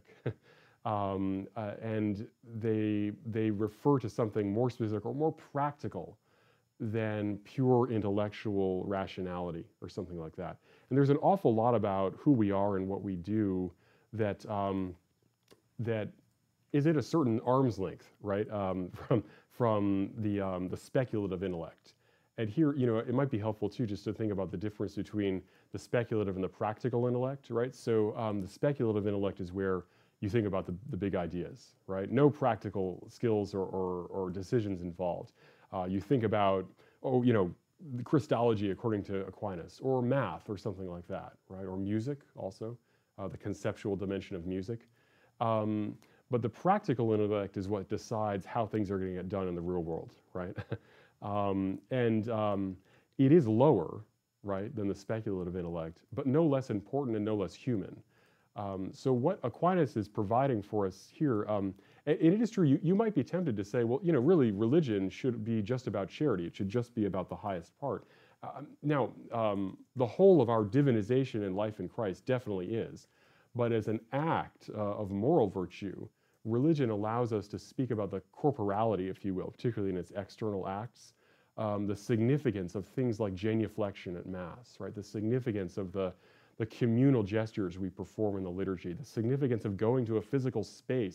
um, uh, and they, they refer to something more specific or more practical than pure intellectual rationality or something like that. And there's an awful lot about who we are and what we do that um, that is at a certain arm's length, right, um, from from the um, the speculative intellect. And here, you know, it might be helpful too just to think about the difference between the speculative and the practical intellect, right? So um, the speculative intellect is where you think about the, the big ideas, right? No practical skills or, or, or decisions involved. Uh, you think about, oh, you know, the Christology according to Aquinas, or math, or something like that, right? Or music also, uh, the conceptual dimension of music. Um, but the practical intellect is what decides how things are going to get done in the real world, right? um, and um, it is lower, right, than the speculative intellect, but no less important and no less human. Um, so what Aquinas is providing for us here, um, and it is true, you, you might be tempted to say, well, you know, really religion should be just about charity. It should just be about the highest part. Uh, now, um, the whole of our divinization and life in Christ definitely is. But as an act uh, of moral virtue, religion allows us to speak about the corporality, if you will, particularly in its external acts, um, the significance of things like genuflection at Mass, right? The significance of the the communal gestures we perform in the liturgy, the significance of going to a physical space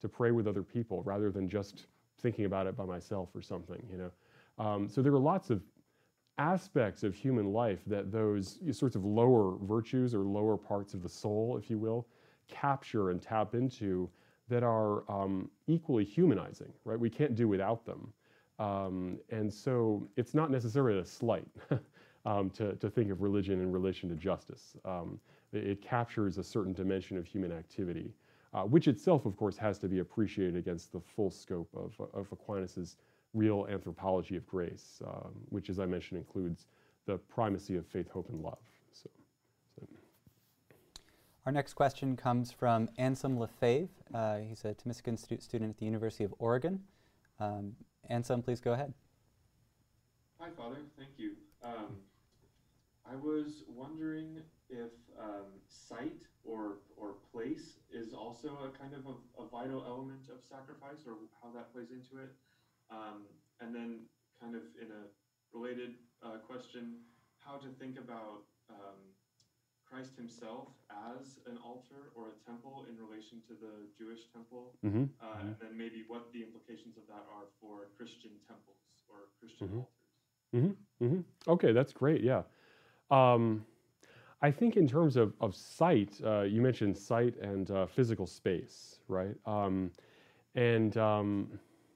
to pray with other people rather than just thinking about it by myself or something, you know. Um, so there are lots of aspects of human life that those sorts of lower virtues or lower parts of the soul, if you will, capture and tap into that are um, equally humanizing, right? We can't do without them. Um, and so it's not necessarily a slight um, to, to think of religion in relation to justice. Um, it, it captures a certain dimension of human activity, uh, which itself, of course, has to be appreciated against the full scope of, of Aquinas's real anthropology of grace, um, which, as I mentioned, includes the primacy of faith, hope, and love. So, so. Our next question comes from Anselm Lefebvre. Uh, he's a Thomisican stu student at the University of Oregon. Um, Anselm, please go ahead. Hi, Father. Thank you. Um, I was wondering if um, site or, or place is also a kind of a, a vital element of sacrifice, or how that plays into it. Um, and then kind of in a related uh, question, how to think about um, Christ himself as an altar or a temple in relation to the Jewish temple, Mm-hmm. uh, mm-hmm. and then maybe what the implications of that are for Christian temples or Christian Mm-hmm. altars. Mm-hmm. Mm-hmm. Okay, that's great, yeah. Um, I think in terms of, of site, uh, you mentioned site and uh, physical space, right? Um, and um,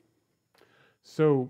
so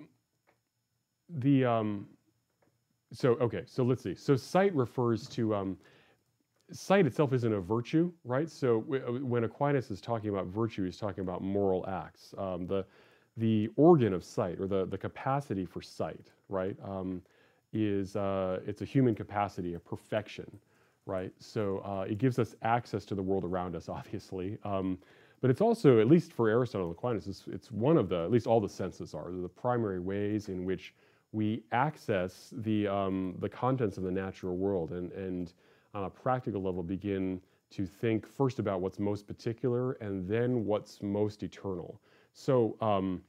the, um, so, okay, so let's see. So site refers to, um, sight itself isn't a virtue, right? So w when Aquinas is talking about virtue, he's talking about moral acts. Um, the, the organ of sight, or the, the capacity for sight, right, um, is, uh, it's a human capacity, a perfection, right? So uh, it gives us access to the world around us, obviously. Um, but it's also, at least for Aristotle and Aquinas, it's, it's one of the, at least all the senses are, the primary ways in which we access the, um, the contents of the natural world, and, and on a practical level begin to think first about what's most particular and then what's most eternal. So um,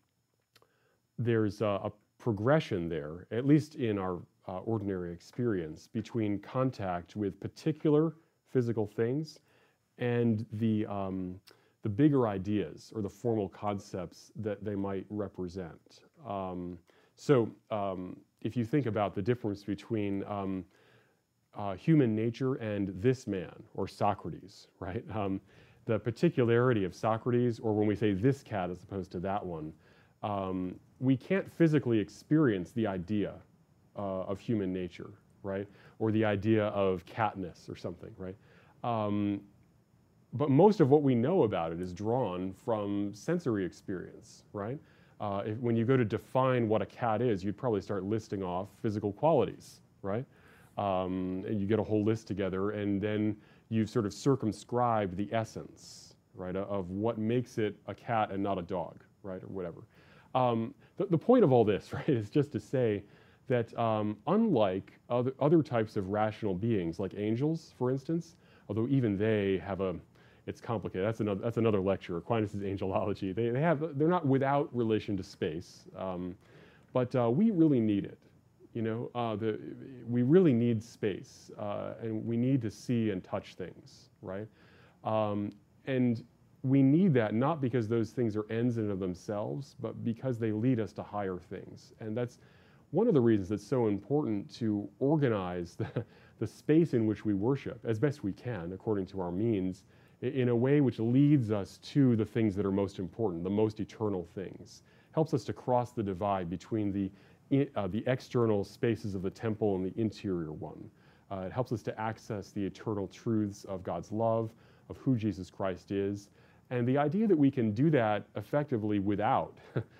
there's a, a progression there, at least in our uh, ordinary experience, between contact with particular physical things and the, um, the bigger ideas or the formal concepts that they might represent. Um, so um, if you think about the difference between um, uh, human nature and this man, or Socrates, right? Um, the particularity of Socrates, or when we say this cat as opposed to that one, um, we can't physically experience the idea uh, of human nature, right? Or the idea of catness or something, right? Um, but most of what we know about it is drawn from sensory experience, right? Uh, if, when you go to define what a cat is, you'd probably start listing off physical qualities, right? Um, and you get a whole list together, and then you've sort of circumscribed the essence, right, of what makes it a cat and not a dog, right, or whatever. Um, the, the point of all this, right, is just to say that um, unlike other, other types of rational beings, like angels, for instance, although even they have a, it's complicated, that's another, that's another lecture, Aquinas' angelology. They, they have, they're not without relation to space, um, but uh, we really need it. You know, uh, the, we really need space, uh, and we need to see and touch things, right? Um, and we need that not because those things are ends in and of themselves, but because they lead us to higher things. And that's one of the reasons it's so important to organize the, the space in which we worship as best we can, according to our means, in a way which leads us to the things that are most important, the most eternal things. Helps us to cross the divide between the Uh, the external spaces of the temple and the interior one. Uh, it helps us to access the eternal truths of God's love, of who Jesus Christ is, and the idea that we can do that effectively without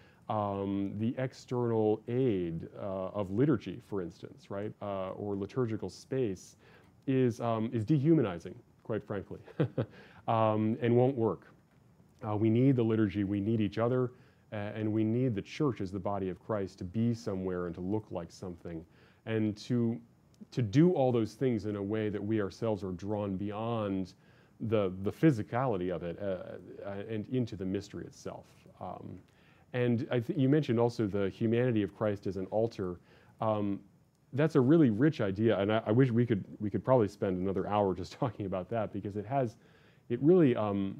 um, the external aid uh, of liturgy, for instance, right, uh, or liturgical space, is, um, is dehumanizing, quite frankly, um, and won't work. Uh, we need the liturgy, we need each other, Uh, and we need the church as the body of Christ to be somewhere and to look like something, and to, to do all those things in a way that we ourselves are drawn beyond the, the physicality of it uh, uh, and into the mystery itself. Um, and I th you mentioned also the humanity of Christ as an altar. Um, that's a really rich idea, and I, I wish we could, we could probably spend another hour just talking about that, because it has, it really, um,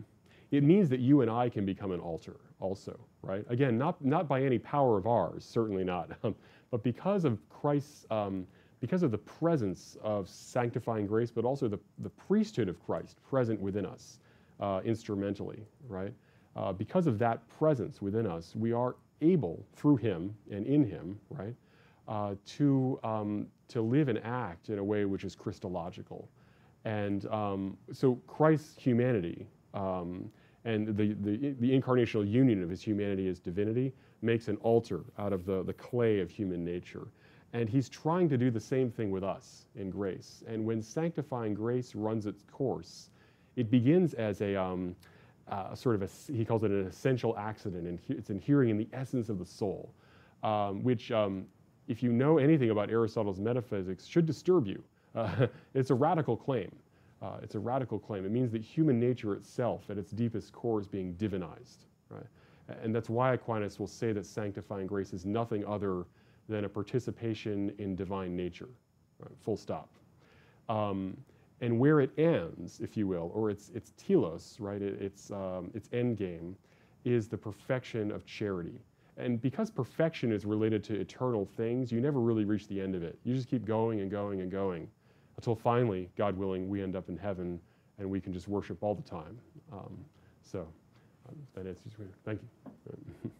it means that you and I can become an altar also, right? Again, not, not by any power of ours, certainly not, um, but because of Christ's, um, because of the presence of sanctifying grace, but also the, the priesthood of Christ present within us uh, instrumentally, right? Uh, because of that presence within us, we are able, through him and in him, right, uh, to, um, to live and act in a way which is Christological. And um, so Christ's humanity um, and the, the, the incarnational union of his humanity as divinity makes an altar out of the, the clay of human nature. And he's trying to do the same thing with us in grace. And when sanctifying grace runs its course, it begins as a um, uh, sort of a, he calls it an essential accident, and it's inhering in the essence of the soul, um, which um, if you know anything about Aristotle's metaphysics, should disturb you. Uh, it's a radical claim. Uh, it's a radical claim. It means that human nature itself, at its deepest core, is being divinized, right? And that's why Aquinas will say that sanctifying grace is nothing other than a participation in divine nature, right? Full stop. Um, and where it ends, if you will, or its its telos, right? It, its um, its end game, is the perfection of charity. And because perfection is related to eternal things, you never really reach the end of it. You just keep going and going and going, until finally, God willing, we end up in heaven and we can just worship all the time. Um, so um, that answers your question. Thank you.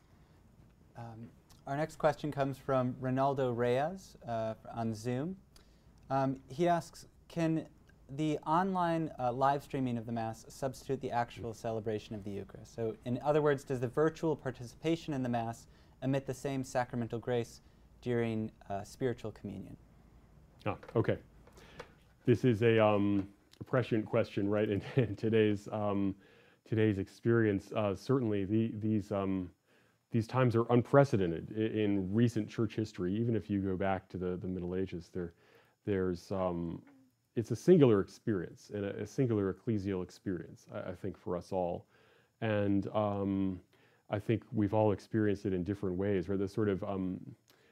Um, our next question comes from Ronaldo Reyes uh, on Zoom. Um, he asks, can the online uh, live streaming of the Mass substitute the actual celebration of the Eucharist? So in other words, does the virtual participation in the Mass emit the same sacramental grace during uh, spiritual communion? Ah, okay. This is a, um, a prescient question, right? In, in today's um, today's experience, uh, certainly the, these um, these times are unprecedented in, in recent church history. Even if you go back to the, the Middle Ages, there there's um, it's a singular experience and a, a singular ecclesial experience, I, I think, for us all, and um, I think we've all experienced it in different ways. Right, the sort of um,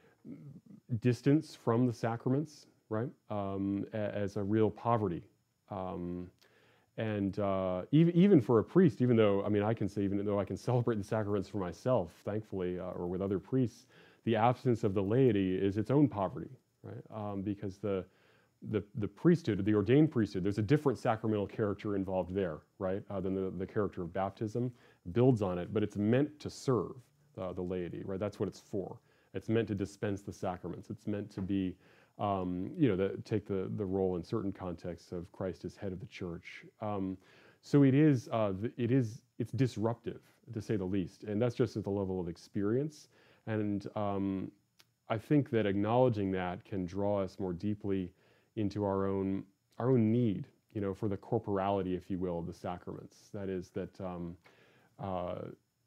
distance from the sacraments, right, um, a, as a real poverty. Um, and uh, even, even for a priest, even though, I mean, I can say, even though I can celebrate the sacraments for myself, thankfully, uh, or with other priests, the absence of the laity is its own poverty, right? Um, because the, the, the priesthood, the ordained priesthood, there's a different sacramental character involved there, right, uh, than the, the character of baptism, builds on it, but it's meant to serve uh, the laity, right? That's what it's for. It's meant to dispense the sacraments. It's meant to be Um, you know, the, take the, the role in certain contexts of Christ as head of the church. Um, so it is, uh, it is, it's disruptive, to say the least, and that's just at the level of experience. And um, I think that acknowledging that can draw us more deeply into our own, our own need, you know, for the corporality, if you will, of the sacraments. That is that um, uh,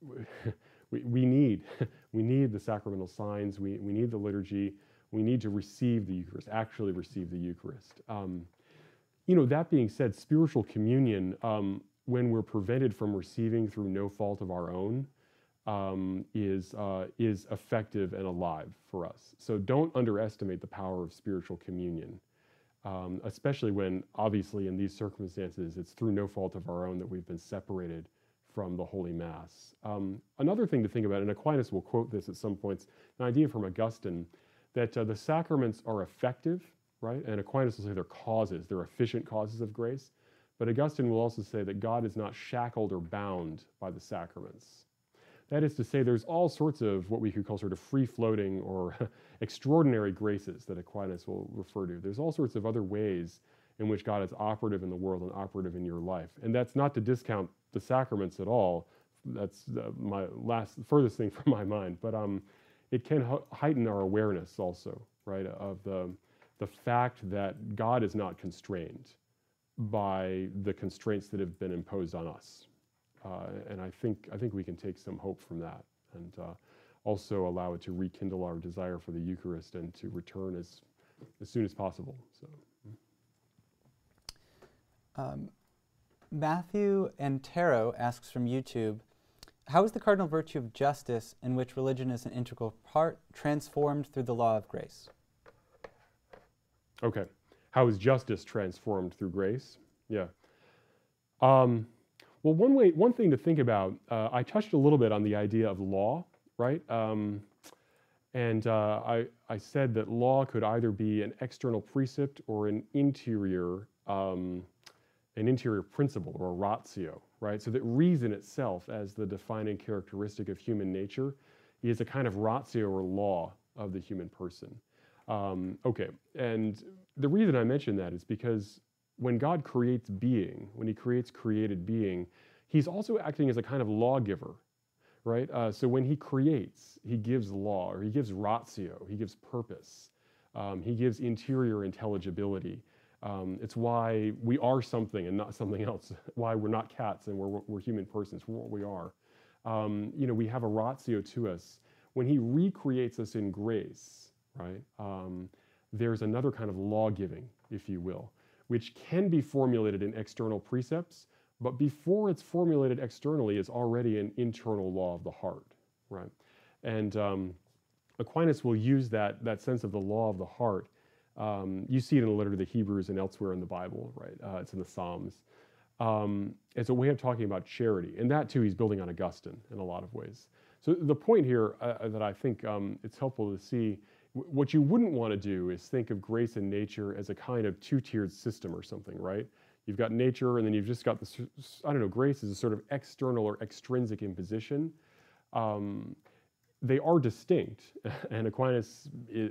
we, we need, we need the sacramental signs. We, we need the liturgy. We need to receive the Eucharist, actually receive the Eucharist. Um, you know, that being said, spiritual communion, um, when we're prevented from receiving through no fault of our own, um, is, uh, is effective and alive for us. So don't underestimate the power of spiritual communion, um, especially when, obviously, in these circumstances, it's through no fault of our own that we've been separated from the Holy Mass. Um, another thing to think about, and Aquinas will quote this at some points, an idea from Augustine, that uh, the sacraments are effective, right? And Aquinas will say they're causes, they're efficient causes of grace. But Augustine will also say that God is not shackled or bound by the sacraments. That is to say, there's all sorts of what we could call sort of free-floating or extraordinary graces that Aquinas will refer to. There's all sorts of other ways in which God is operative in the world and operative in your life. And that's not to discount the sacraments at all. That's uh, my last, furthest thing from my mind. But um, it can heighten our awareness also, right, of the, the fact that God is not constrained by the constraints that have been imposed on us. Uh, and I think, I think we can take some hope from that, and uh, also allow it to rekindle our desire for the Eucharist and to return as, as soon as possible. So. Um, Matthew Antero asks from YouTube, how is the cardinal virtue of justice, in which religion is an integral part, transformed through the law of grace? Okay. How is justice transformed through grace? Yeah. Um, Well, one way, one thing to think about, uh, I touched a little bit on the idea of law, right? Um, and uh, I, I said that law could either be an external precept or an interior, um, an interior principle or a ratio, right? So that reason itself, as the defining characteristic of human nature, is a kind of ratio or law of the human person. Um, okay, and the reason I mention that is because when God creates being, when he creates created being, he's also acting as a kind of lawgiver, right? Uh, so when he creates, he gives law, or he gives ratio, he gives purpose, um, he gives interior intelligibility. Um, it's why we are something and not something else, why we're not cats and we're, we're human persons, we're what we are. Um, you know, we have a ratio to us. When he recreates us in grace, right, um, there's another kind of law-giving, if you will, which can be formulated in external precepts, but before it's formulated externally, it's already an internal law of the heart, right? And um, Aquinas will use that, that sense of the law of the heart. Um, you see it in the letter to the Hebrews and elsewhere in the Bible, right? Uh, it's in the Psalms. Um, it's a way of talking about charity. And that, too, he's building on Augustine in a lot of ways. So the point here uh, that I think um, it's helpful to see, what you wouldn't want to do is think of grace and nature as a kind of two-tiered system or something, right? You've got nature, and then you've just got this, I don't know, grace is a sort of external or extrinsic imposition. Um, they are distinct, and Aquinas e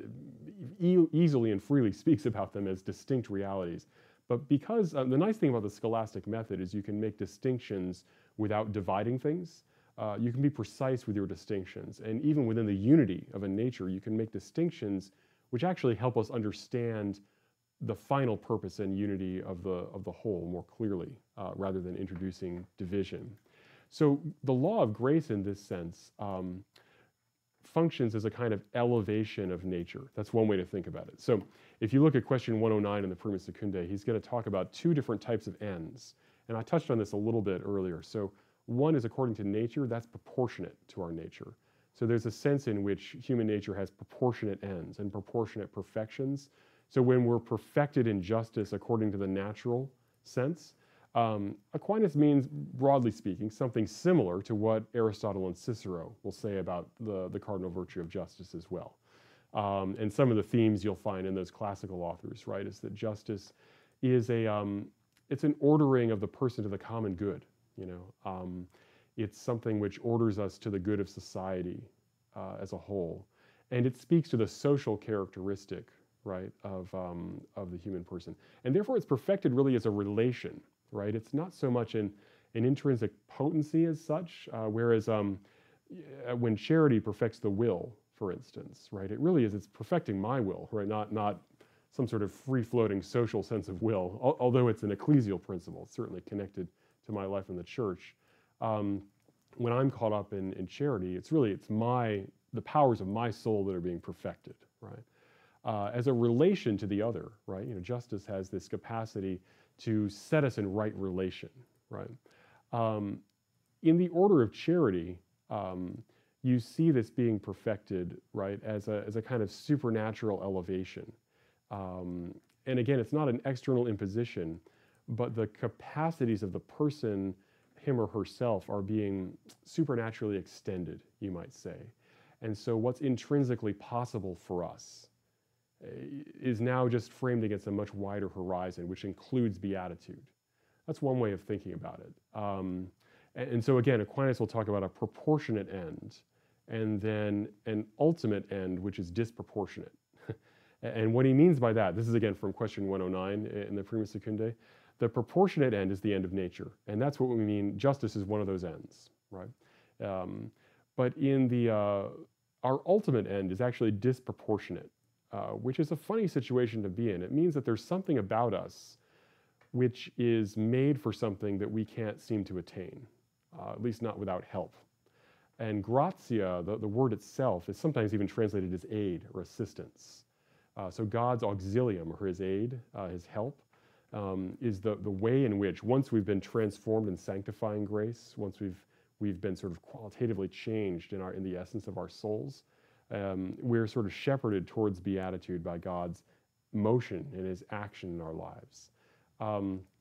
easily and freely speaks about them as distinct realities. But because, um, the nice thing about the scholastic method is you can make distinctions without dividing things. Uh, you can be precise with your distinctions, and even within the unity of a nature, you can make distinctions which actually help us understand the final purpose and unity of the, of the whole more clearly, uh, rather than introducing division. So the law of grace in this sense um, functions as a kind of elevation of nature. That's one way to think about it. So if you look at question one oh nine in the Prima Secundae, he's going to talk about two different types of ends. And I touched on this a little bit earlier. So one is according to nature, that's proportionate to our nature. So there's a sense in which human nature has proportionate ends and proportionate perfections. So when we're perfected in justice according to the natural sense, um, Aquinas means, broadly speaking, something similar to what Aristotle and Cicero will say about the, the cardinal virtue of justice as well. Um, and some of the themes you'll find in those classical authors, right, is that justice is a, um, it's an ordering of the person to the common good, you know. Um, it's something which orders us to the good of society uh, as a whole. And it speaks to the social characteristic, right, of, um, of the human person. And therefore it's perfected really as a relation, right? It's not so much an, an intrinsic potency as such, uh, whereas um, when charity perfects the will, for instance, right, it really is, it's perfecting my will, right, not, not some sort of free-floating social sense of will, al although it's an ecclesial principle, it's certainly connected to my life in the church. Um, when I'm caught up in, in charity, it's really, it's my, the powers of my soul that are being perfected, right? Uh, as a relation to the other, right? You know, justice has this capacity to set us in right relation, right? Um, in the order of charity, um, you see this being perfected, right, as a, as a kind of supernatural elevation. Um, and again, it's not an external imposition, but the capacities of the person, him or herself, are being supernaturally extended, you might say. And so what's intrinsically possible for us is now just framed against a much wider horizon, which includes beatitude. That's one way of thinking about it. Um, and, and so again, Aquinas will talk about a proportionate end, and then an ultimate end, which is disproportionate. And what he means by that, this is again from question one oh nine in the Prima Secundae, the proportionate end is the end of nature. And that's what we mean, justice is one of those ends, right? Um, but in the, uh, our ultimate end is actually disproportionate. Uh, which is a funny situation to be in. It means that there's something about us which is made for something that we can't seem to attain, uh, at least not without help. And gratia, the, the word itself, is sometimes even translated as aid or assistance. Uh, so God's auxilium, or his aid, uh, his help, um, is the, the way in which, once we've been transformed in sanctifying grace, once we've, we've been sort of qualitatively changed in, our, in the essence of our souls, Um, we're sort of shepherded towards beatitude by God's motion and his action in our lives. Um,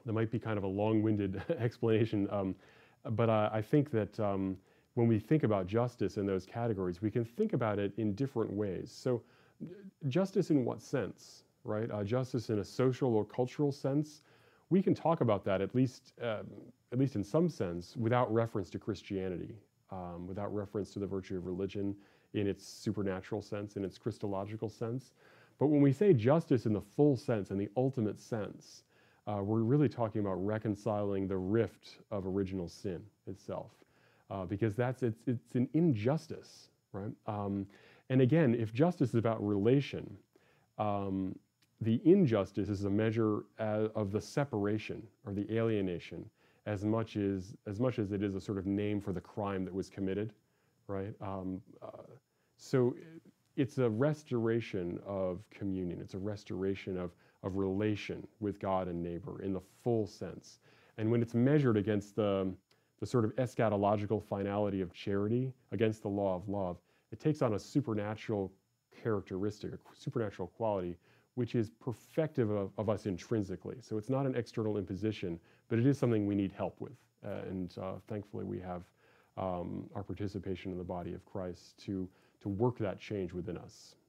That might be kind of a long-winded explanation, um, but uh, I think that um, when we think about justice in those categories, we can think about it in different ways. So justice in what sense, right? Uh, justice in a social or cultural sense, we can talk about that at least, um, at least in some sense, without reference to Christianity, um, without reference to the virtue of religion in its supernatural sense, in its Christological sense. But when we say justice in the full sense, in the ultimate sense, uh, we're really talking about reconciling the rift of original sin itself, uh, because that's it's it's an injustice, right? Um, and again, if justice is about relation, um, the injustice is a measure uh, of the separation or the alienation, as much as as much as it is a sort of name for the crime that was committed, right? Um, uh, so it's a restoration of communion. It's a restoration of of relation with God and neighbor in the full sense. And when it's measured against the the sort of eschatological finality of charity, against the law of love, it takes on a supernatural characteristic, a supernatural quality, which is perfective of, of us intrinsically. So it's not an external imposition, but it is something we need help with. Uh, and uh, thankfully we have um, our participation in the body of Christ to, to work that change within us.